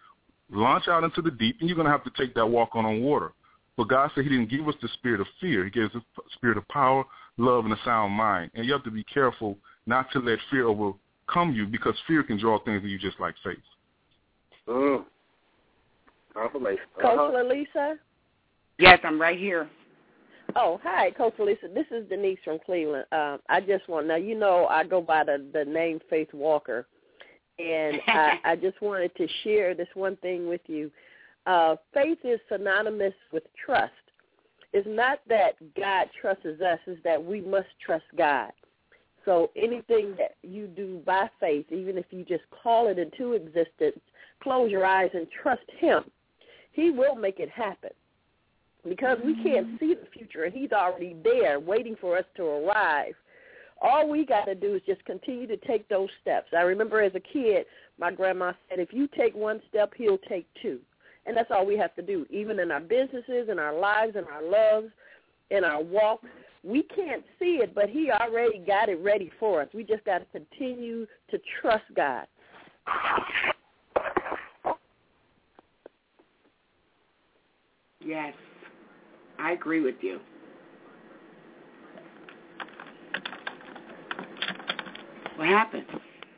launch out into the deep, and you're going to have to take that walk on on water. But God said he didn't give us the spirit of fear. He gave us the spirit of power, love, and a sound mind. And you have to be careful not to let fear overcome you, because fear can draw things to you just like faith. Mm. Confirmation. Coach Uh-huh. Lalisa? Yes, I'm right here. Oh, hi, Coach Lalisa. This is Denise from Cleveland. Um, I just want, now, you know, I go by the, the name Faith Walker, and I, I just wanted to share this one thing with you. Uh, faith is synonymous with trust. It's not that God trusts us, it's that we must trust God. So anything that you do by faith, even if you just call it into existence, close your eyes and trust him, he will make it happen. Because we can't see the future, and he's already there waiting for us to arrive. All we got to do is just continue to take those steps. I remember as a kid, my grandma said, if you take one step, he'll take two. And that's all we have to do, even in our businesses, in our lives, in our loves, in our walk. We can't see it, but he already got it ready for us. We just got to continue to trust God. Yes, I agree with you. What happened?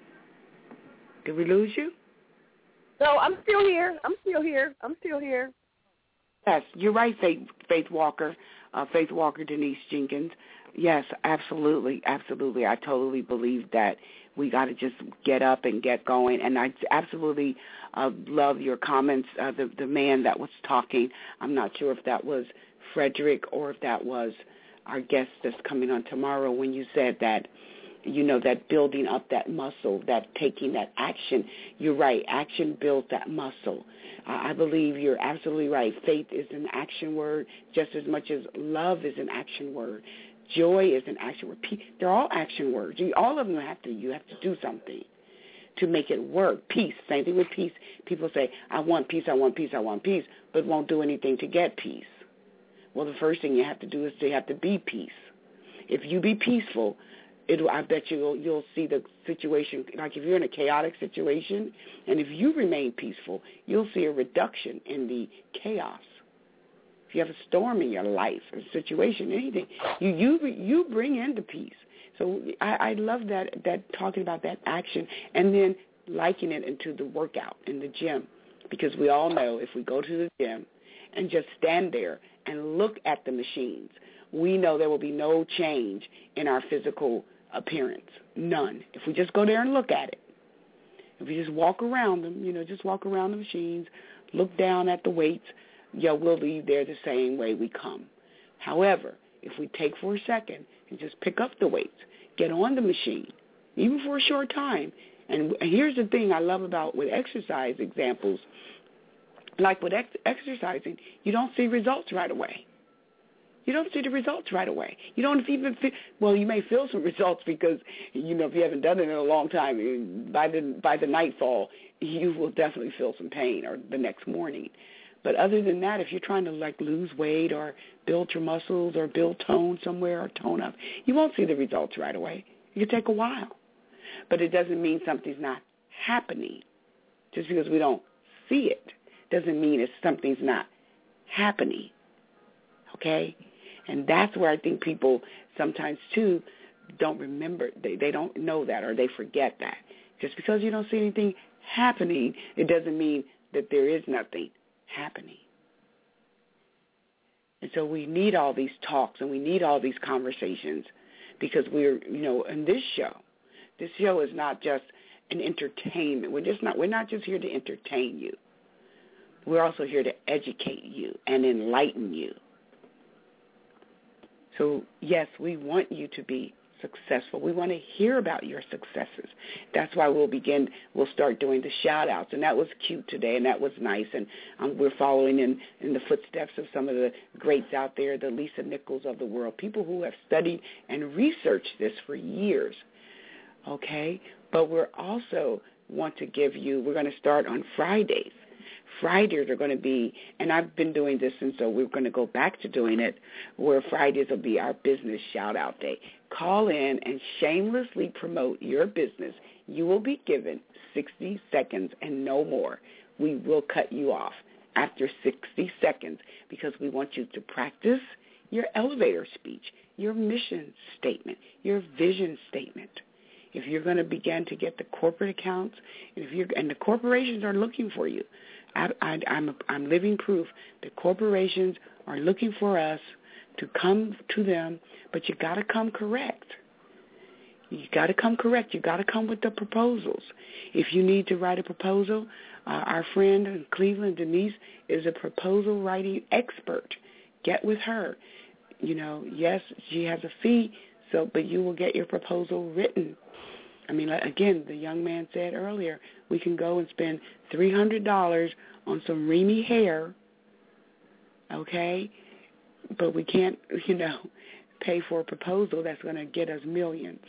Did we lose you? No, I'm still here. I'm still here. I'm still here. Yes, you're right, Faith, Faith Walker, uh, Faith Walker, Denise Jenkins. Yes, absolutely, absolutely. I totally believe that we got to just get up and get going. And I absolutely uh, love your comments. Uh, the the man that was talking, I'm not sure if that was Frederick or if that was our guest that's coming on tomorrow, when you said that, you know, that building up that muscle, that taking that action. You're right. Action builds that muscle. I believe you're absolutely right. Faith is an action word just as much as love is an action word. Joy is an action word. They're all action words. You, all of them have to, you have to do something to make it work. Peace, same thing with peace. People say, I want peace, I want peace, I want peace, but won't do anything to get peace. Well, the first thing you have to do is to have to be peace. If you be peaceful, It, I bet you'll, you'll see the situation, like if you're in a chaotic situation, and if you remain peaceful, you'll see a reduction in the chaos. If you have a storm in your life, a situation, anything, you you you bring in the peace. So I, I love that, that talking about that action, and then likening it into the workout in the gym, because we all know if we go to the gym and just stand there and look at the machines, we know there will be no change in our physical appearance, none. If we just go there and look at it, if we just walk around them, you know, just walk around the machines, look down at the weights, yeah, we'll leave there the same way we come. However, if we take for a second and just pick up the weights, get on the machine, even for a short time, and here's the thing I love about with exercise examples, like with ex- exercising, you don't see results right away. You don't see the results right away. You don't even feel, well, you may feel some results because, you know, if you haven't done it in a long time, by the by the nightfall, you will definitely feel some pain, or the next morning. But other than that, if you're trying to, like, lose weight or build your muscles or build tone somewhere or tone up, you won't see the results right away. It can take a while. But it doesn't mean something's not happening. Just because we don't see it doesn't mean it's something's not happening. Okay? And that's where I think people sometimes, too, don't remember. They, they don't know that, or they forget that. Just because you don't see anything happening, it doesn't mean that there is nothing happening. And so we need all these talks and we need all these conversations, because we're, you know, in this show, this show is not just an entertainment. We're just not, we're not just here to entertain you. We're also here to educate you and enlighten you. So, yes, we want you to be successful. We want to hear about your successes. That's why we'll begin, we'll start doing the shout-outs. And that was cute today, and that was nice. And um, we're following in, in the footsteps of some of the greats out there, the Lisa Nichols of the world, people who have studied and researched this for years, okay? But we're also want to give you, we're going to start on Fridays. Fridays are going to be, and I've been doing this, and so we're going to go back to doing it, where Fridays will be our business shout-out day. Call in and shamelessly promote your business. You will be given sixty seconds and no more we will cut you off after sixty seconds because we want you to practice your elevator speech, your mission statement, your vision statement. If you're going to begin to get the corporate accounts, and if you're and the corporations are looking for you, I, I, I'm I'm living proof that corporations are looking for us to come to them, but you got to come correct. You got to come correct. You got to come with the proposals. If you need to write a proposal, uh, our friend in Cleveland, Denise, is a proposal writing expert. Get with her. You know, yes, she has a fee, so but you will get your proposal written. I mean, again, the young man said earlier, we can go and spend three hundred dollars on some Remy hair, okay, but we can't, you know, pay for a proposal that's going to get us millions.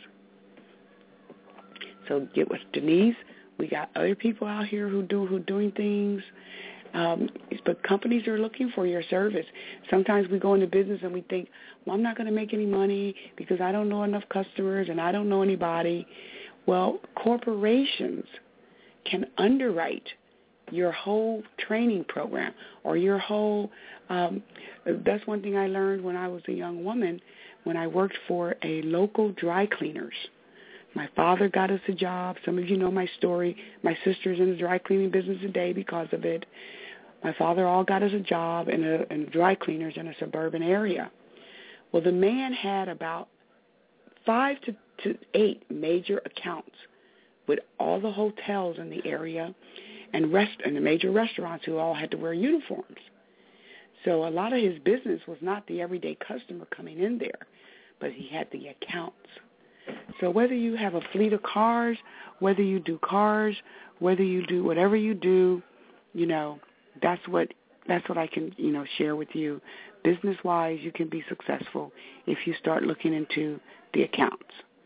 So get with Denise. We got other people out here who do who doing things. Um, but companies are looking for your service. Sometimes we go into business and we think, well, I'm not going to make any money because I don't know enough customers and I don't know anybody. Well, corporations can underwrite your whole training program or your whole, um, that's one thing I learned when I was a young woman when I worked for a local dry cleaners. My father got us a job. Some of you know my story. My sister's in the dry cleaning business today because of it. My father all got us a job in a in dry cleaners in a suburban area. Well, the man had about five to, to eight major accounts with all the hotels in the area and rest and the major restaurants who all had to wear uniforms. So a lot of his business was not the everyday customer coming in there, but he had the accounts. So whether you have a fleet of cars, whether you do cars, whether you do whatever you do, you know, that's what that's what I can, you know, share with you. Business-wise, you can be successful if you start looking into the accounts.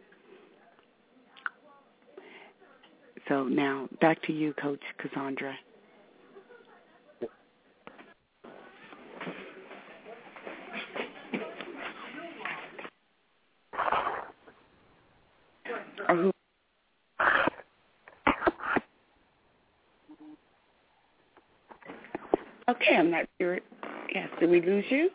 So now back to you, Coach Cassandra. Who? Okay, I'm not sure. Yes, did we lose you?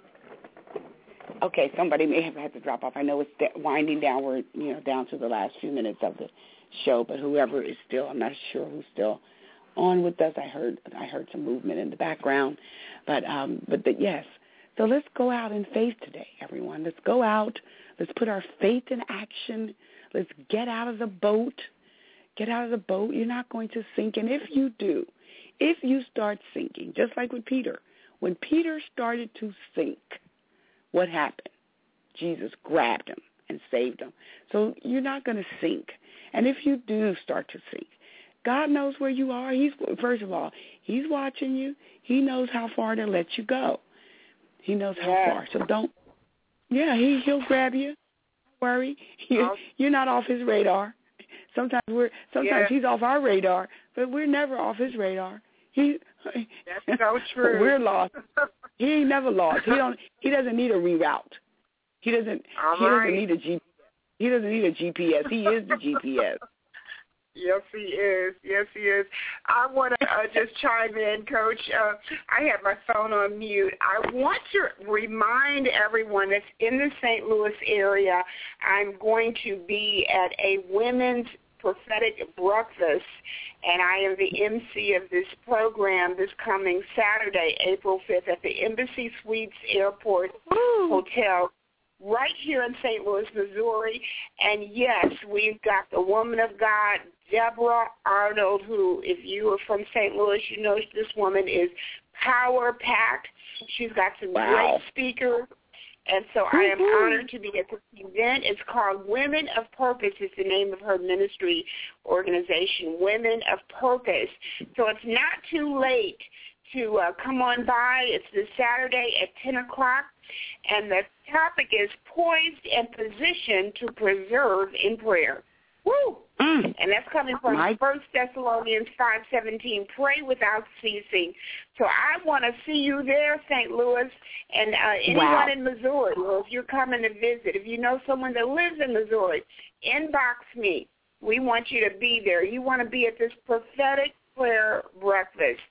Okay, somebody may have had to drop off. I know it's winding down. We're, you know, down to the last few minutes of the show, but whoever is still, I'm not sure who's still on with us. I heard I heard some movement in the background, but um, but the, yes. So let's go out in faith today, everyone. Let's go out. Let's put our faith in action. Let's get out of the boat. Get out of the boat. You're not going to sink. And if you do, if you start sinking, just like with Peter, when Peter started to sink, what happened? Jesus grabbed him and saved him. So you're not going to sink. And if you do start to sink, God knows where you are. He's first of all, he's watching you. He knows how far to let you go. He knows how yeah. far. So don't, yeah, he, he'll grab you. Worry, you're, you're not off his radar. Sometimes we're sometimes yeah. he's off our radar, but we're never off his radar. He that's so true. We're lost. He ain't never lost. He don't. He doesn't need a reroute. He doesn't. All he right. doesn't need a G P S. He doesn't need a G P S. He is the G P S. Yes, he is. Yes, he is. I want to uh, just chime in, Coach. Uh, I have my phone on mute. I want to remind everyone that's in the Saint Louis area, I'm going to be at a women's prophetic breakfast, and I am the M C of this program this coming Saturday, April fifth, at the Embassy Suites Airport Ooh. Hotel, right here in Saint Louis, Missouri. And, yes, we've got the woman of God, Deborah Arnold, who, if you are from Saint Louis, you know this woman is power-packed. She's got some wow. great speakers. And so I am honored to be at this event. It's called Women of Purpose. It's the name of her ministry organization, Women of Purpose. So it's not too late to uh, come on by. It's this Saturday at ten o'clock. And the topic is poised and positioned to preserve in prayer. Woo! Mm. And that's coming from My- First Thessalonians five seventeen, pray without ceasing. So I want to see you there, Saint Louis, and uh, anyone wow. in Missouri, or if you're coming to visit, if you know someone that lives in Missouri, inbox me. We want you to be there. You want to be at this prophetic prayer breakfast.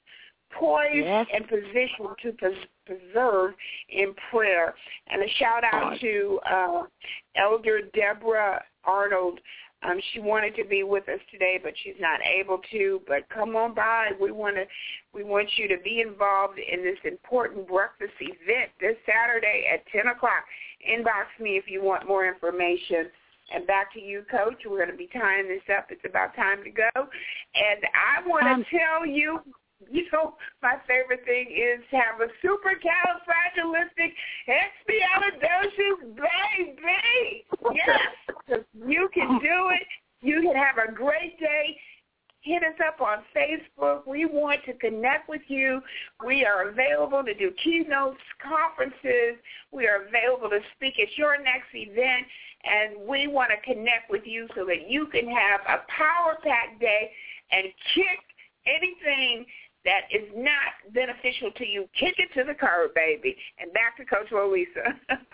poised yes. and positioned to pres- preserve in prayer. And a shout out to uh, Elder Deborah Arnold. Um, she wanted to be with us today, but she's not able to. But come on by. We want to. We want you to be involved in this important breakfast event this Saturday at ten o'clock. Inbox me if you want more information. And back to you, Coach. We're going to be tying this up. It's about time to go. And I want to um, tell you, you know, my favorite thing is to have a supercalifragilistic expialidocious baby. Yes, you can do it. You can have a great day. Hit us up on Facebook. We want to connect with you. We are available to do keynotes, conferences. We are available to speak at your next event, and we want to connect with you so that you can have a power-packed day and kick anything that is not beneficial to you. Kick it to the curb, baby. And back to Coach Lolisa.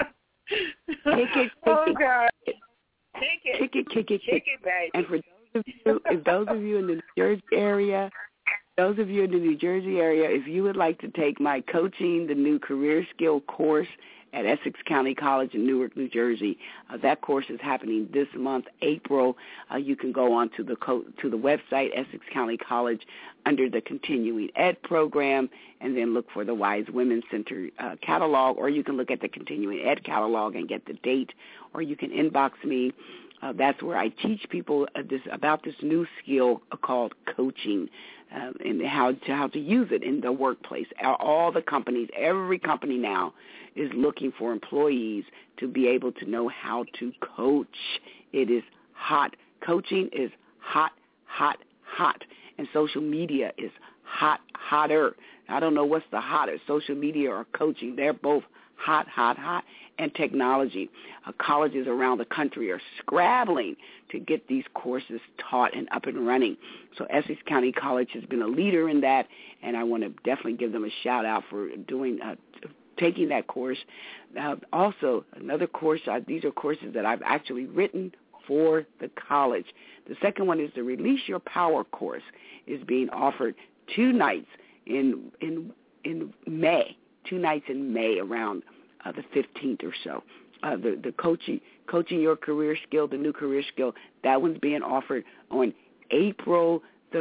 Kick it, kick oh, it. God. Kick it. Kick it, kick it, kick it, baby. And for those of you, if those of you in the New Jersey area, those of you in the New Jersey area, if you would like to take my Coaching the New Career Skill course at Essex County College in Newark, New Jersey, uh, that course is happening this month, April. Uh, you can go on to the co- to the website, Essex County College, under the Continuing Ed program, and then look for the Wise Women Center uh, catalog, or you can look at the Continuing Ed catalog and get the date, or you can inbox me. Uh, that's where I teach people uh, this, about this new skill uh, called coaching, uh, and how to, how to use it in the workplace. All the companies, every company now is looking for employees to be able to know how to coach. It is hot. Coaching is hot, hot, hot. And social media is hot, hotter. I don't know what's the hotter, social media or coaching. They're both hot, hot, hot. And technology. Uh, colleges around the country are scrabbling to get these courses taught and up and running. So Essex County College has been a leader in that, and I want to definitely give them a shout-out for doing uh, taking that course. Uh, also, another course, uh, these are courses that I've actually written for the college. The second one is the Release Your Power course, is being offered two nights in in in May, two nights in May around Uh, the fifteenth or so. Uh, the the coaching coaching your career skill, the new career skill, that one's being offered on April the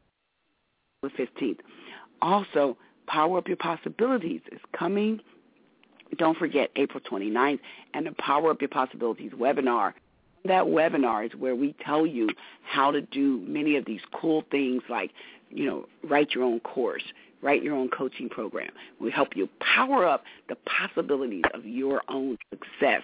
fifteenth. Also, Power Up Your Possibilities is coming. Don't forget April twenty-ninth, and the Power Up Your Possibilities webinar. That webinar is where we tell you how to do many of these cool things like, you know, write your own course, write your own coaching program. We help you power up the possibilities of your own success.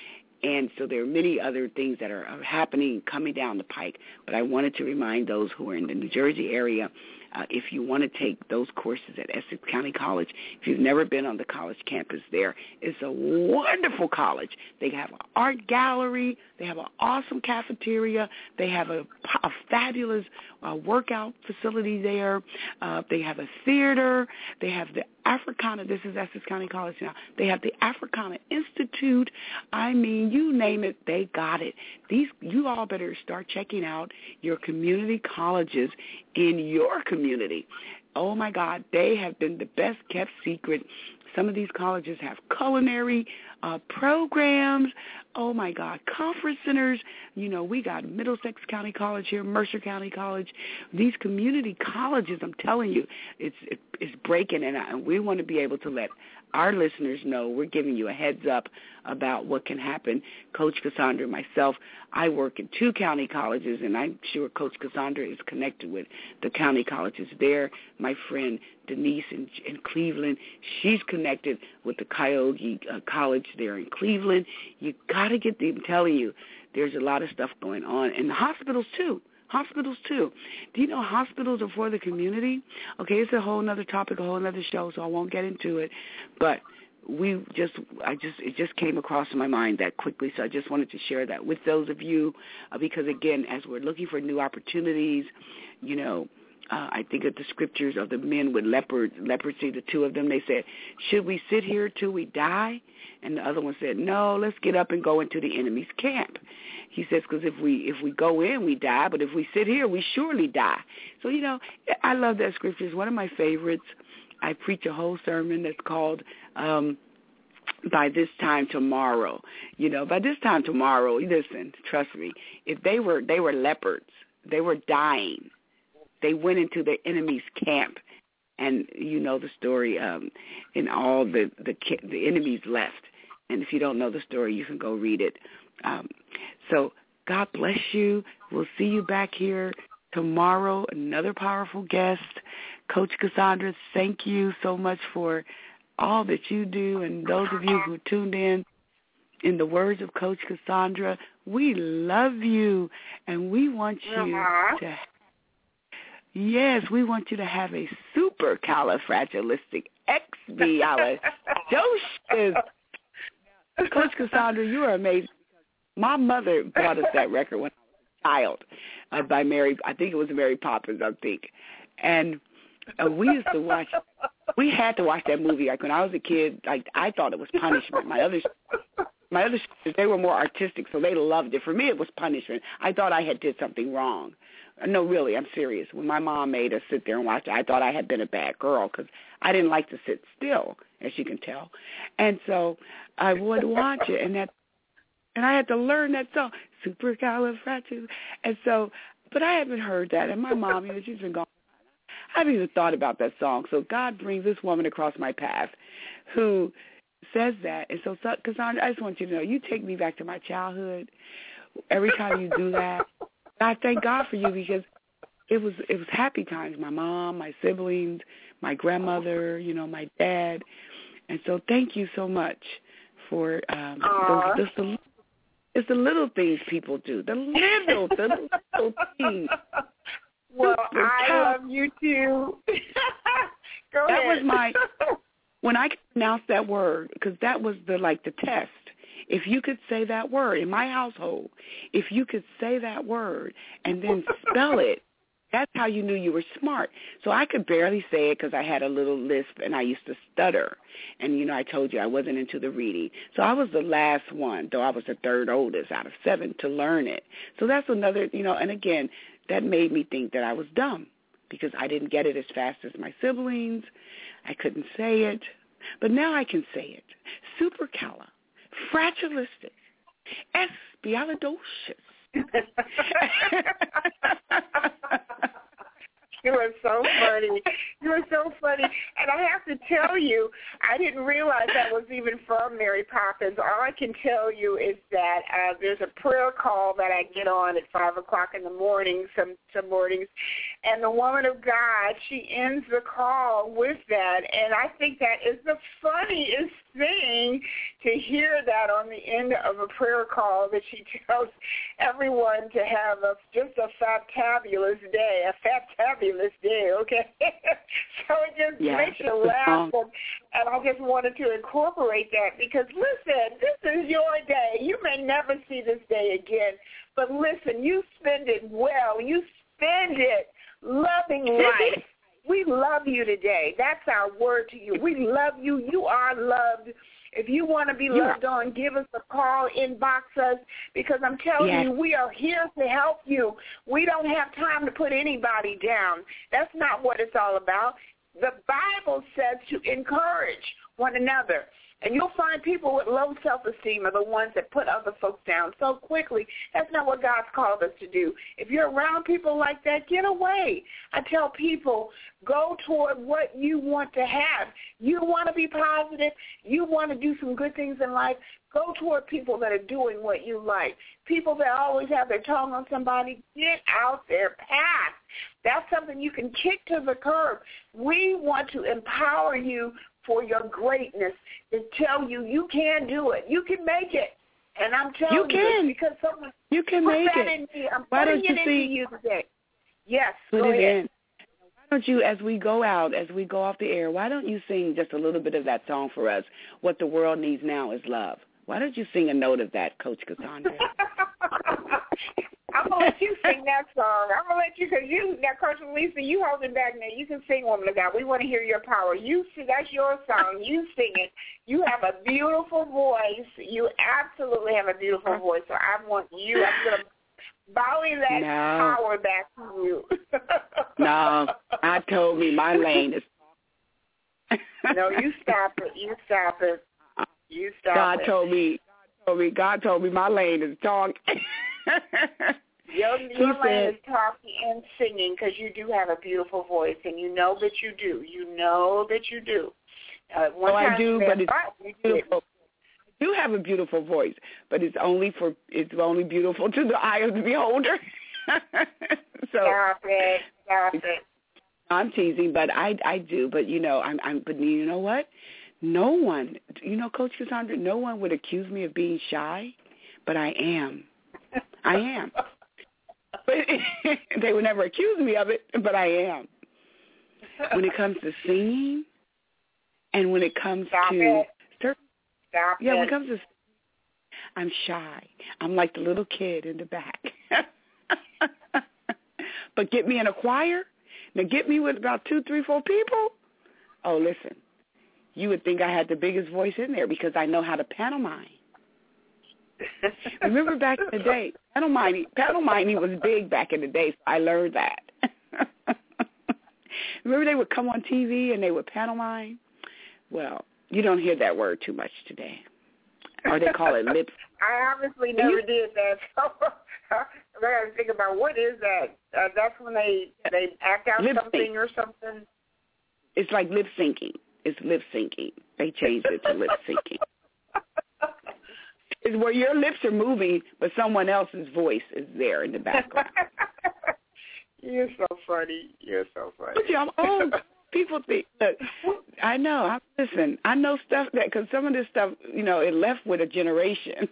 And so there are many other things that are, are happening, coming down the pike. But I wanted to remind those who are in the New Jersey area, uh, if you want to take those courses at Essex County College, if you've never been on the college campus there, it's a wonderful college. They have an art gallery. They have an awesome cafeteria. They have a, a fabulous uh, workout facility there. Uh, they have a theater. They have the Africana. This is Essex County College now. They have the Africana Institute. I mean, you name it, they got it. These, you all better start checking out your community colleges in your community. Oh, my God, they have been the best kept secret. Some of these colleges have culinary uh, programs. Oh, my God, conference centers. You know, we got Middlesex County College here, Mercer County College. These community colleges, I'm telling you, it's it, it's breaking, and, I, and we want to be able to let our listeners know we're giving you a heads up about what can happen. Coach Cassandra and myself, I work in two county colleges, and I'm sure Coach Cassandra is connected with the county colleges there. My friend Denise in, in Cleveland, she's connected with the Coyote uh, College there in Cleveland. You got to get them. I'm telling you, there's a lot of stuff going on. And the hospitals, too. Hospitals, too. Do you know hospitals are for the community? Okay, it's a whole other topic, a whole other show, so I won't get into it. But we just, I just, it just came across my mind that quickly, so I just wanted to share that with those of you, uh, because, again, as we're looking for new opportunities, you know, uh, I think of the scriptures of the men with leopard, leprosy, the two of them. They said, should we sit here till we die? And the other one said, no, let's get up and go into the enemy's camp. He says, because if we if we go in, we die, but if we sit here, we surely die. So, you know, I love that scripture. It's one of my favorites. I preach a whole sermon that's called um, By This Time Tomorrow. You know, by this time tomorrow, listen, trust me, if they were they were leopards, they were dying. They went into the enemy's camp, and you know the story. Um, and all the, the the enemies left. And if you don't know the story, you can go read it. Um, so God bless you. We'll see you back here tomorrow. Another powerful guest, Coach Cassandra. Thank you so much for all that you do, and those of you who tuned in. In the words of Coach Cassandra, we love you, and we want you uh-huh. to. Yes, we want you to have a supercalifragilisticexpialidocious. Coach Cassandra, you are amazing. My mother bought us that record when I was a child uh, by Mary, I think it was Mary Poppins, I think. And uh, we used to watch, we had to watch that movie. Like when I was a kid, like I thought it was punishment. My other, my other sisters, they were more artistic, so they loved it. For me, it was punishment. I thought I had did something wrong. No, really, I'm serious. When my mom made us sit there and watch it, I thought I had been a bad girl because I didn't like to sit still, as you can tell. And so I would watch it, and that, and I had to learn that song, supercalifragilistic. And so, but I haven't heard that. And my mom, you know, she's been gone. I haven't even thought about that song. So God brings this woman across my path who says that. And so, Cassandra, I just want you to know, you take me back to my childhood. Every time you do that, I thank God for you because it was it was happy times. My mom, my siblings, my grandmother, you know, my dad. And so thank you so much for um, those, those, the, it's the little things people do, the little, the little things. Well, I love you too. Go that ahead. was my, when I could pronounce that word, because that was the like the test. If you could say that word in my household, if you could say that word and then spell it, that's how you knew you were smart. So I could barely say it because I had a little lisp and I used to stutter. And, you know, I told you I wasn't into the reading. So I was the last one, though I was the third oldest out of seven, to learn it. So that's another, you know, and again, that made me think that I was dumb because I didn't get it as fast as my siblings. I couldn't say it. But now I can say it. Supercala. Fragilistic, expialidocious. You are so funny. You are so funny. And I have to tell you, I didn't realize that was even from Mary Poppins. All I can tell you is that uh, there's a prayer call that I get on at five o'clock in the morning, some, some mornings, and the woman of God, she ends the call with that. And I think that is the funniest thing to hear that on the end of a prayer call that she tells everyone to have a, just a fantabulous day, a fantabulous day, okay? So it just yeah, makes you laugh, and, and I just wanted to incorporate that because, listen, this is your day. You may never see this day again, but listen, you spend it well. You spend it loving life. We love you today. That's our word to you. We love you. You are loved. If you want to be loved yeah. on, give us a call, inbox us, because I'm telling yes. you, we are here to help you. We don't have time to put anybody down. That's not what it's all about. The Bible says to encourage one another. And you'll find people with low self-esteem are the ones that put other folks down so quickly. That's not what God's called us to do. If you're around people like that, get away. I tell people, go toward what you want to have. You want to be positive. You want to do some good things in life. Go toward people that are doing what you like. People that always have their tongue on somebody, get out their path. That's something you can kick to the curb. We want to empower you for your greatness, to tell you you can do it. You can make it. And I'm telling you, you can. because someone you can put make that it. in me. I'm Why putting don't it you into see, you today. Yes, put go it ahead. in. Why don't you, as we go out, as we go off the air, why don't you sing just a little bit of that song for us? What the world needs now is love. Why don't you sing a note of that, Coach Cassandra? I'm gonna let you sing that song. I'm gonna let you, cause you now, Coach Lisa, you holding back now. You can sing, woman of God. We want to hear your power. You sing. That's your song. You sing it. You have a beautiful voice. You absolutely have a beautiful voice. So I want you. I'm gonna volley that no. power back to you. No, I told me my lane is. No, you stop it. You stop it. You stop God it. told me. Told me. God told me my lane is talk. Your, your lane is talking and singing, because you do have a beautiful voice, and you know that you do. You know that you do. Uh, one oh, I do, but it's you beautiful. I do have a beautiful voice, but it's only for it's only beautiful to the eye of the beholder. So stop it. Stop it. I'm teasing, but I I do. But you know, I'm I'm. But you know what? No one, you know, Coach Cassandra, no one would accuse me of being shy, but I am. I am. But they would never accuse me of it, but I am. When it comes to singing, and when it comes Stop to it. certain, Stop yeah, it. when it comes to, I'm shy. I'm like the little kid in the back. But get me in a choir. Now get me with about two, three, four people. Oh, listen, you would think I had the biggest voice in there because I know how to pantomime. Remember back in the day, pantomiming, pantomiming was big back in the day, so I learned that. Remember they would come on T V and they would pantomime? Well, you don't hear that word too much today. Or they call it lip. I obviously never did that, so I got to think about what is that. Uh, that's when they they act out lip something sync. or something. It's like lip syncing. It's lip syncing. They changed it to lip syncing. It's where your lips are moving, but someone else's voice is there in the background. You're so funny. You're so funny. See, I'm old. People think, look, I know. I, listen, I know stuff that, because some of this stuff, you know, it left with a generation.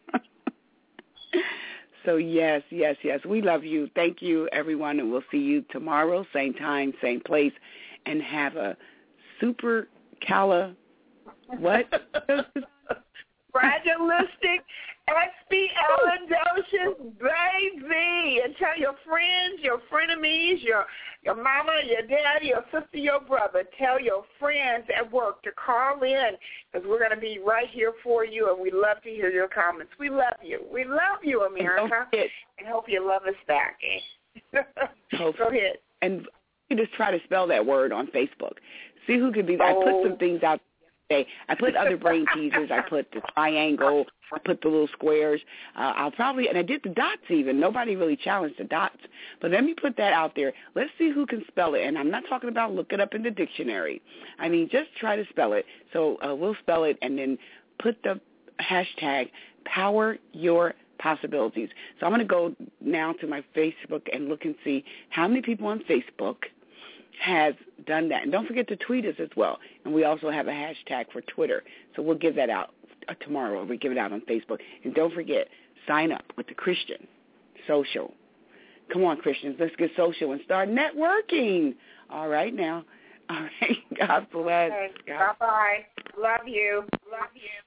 So, yes, yes, yes. We love you. Thank you, everyone, and we'll see you tomorrow, same time, same place, and have a super cala, what? Fragilistic, expialidocious baby. And tell your friends, your frenemies, your your mama, your daddy, your sister, your brother. Tell your friends at work to call in, because we're going to be right here for you, and we love to hear your comments. We love you. We love you, America, and, and hope you love us back. Eh? Go ahead. And you just try to spell that word on Facebook. See who could be. I put some things out today. I put other brain teasers. I put the triangle. I put the little squares. Uh, I'll probably, and I did the dots even. Nobody really challenged the dots. But let me put that out there. Let's see who can spell it. And I'm not talking about look it up in the dictionary. I mean, just try to spell it. So uh, we'll spell it and then put the hashtag Power Your Possibilities. So I'm going to go now to my Facebook and look and see how many people on Facebook has done that. And don't forget to tweet us as well. And we also have a hashtag for Twitter. So we'll give that out uh, tomorrow. We give it out on Facebook. And don't forget, sign up with the Christian Social. Come on, Christians, let's get social and start networking. All right now. All right. God bless. Okay. Bye-bye. Love you. Love you.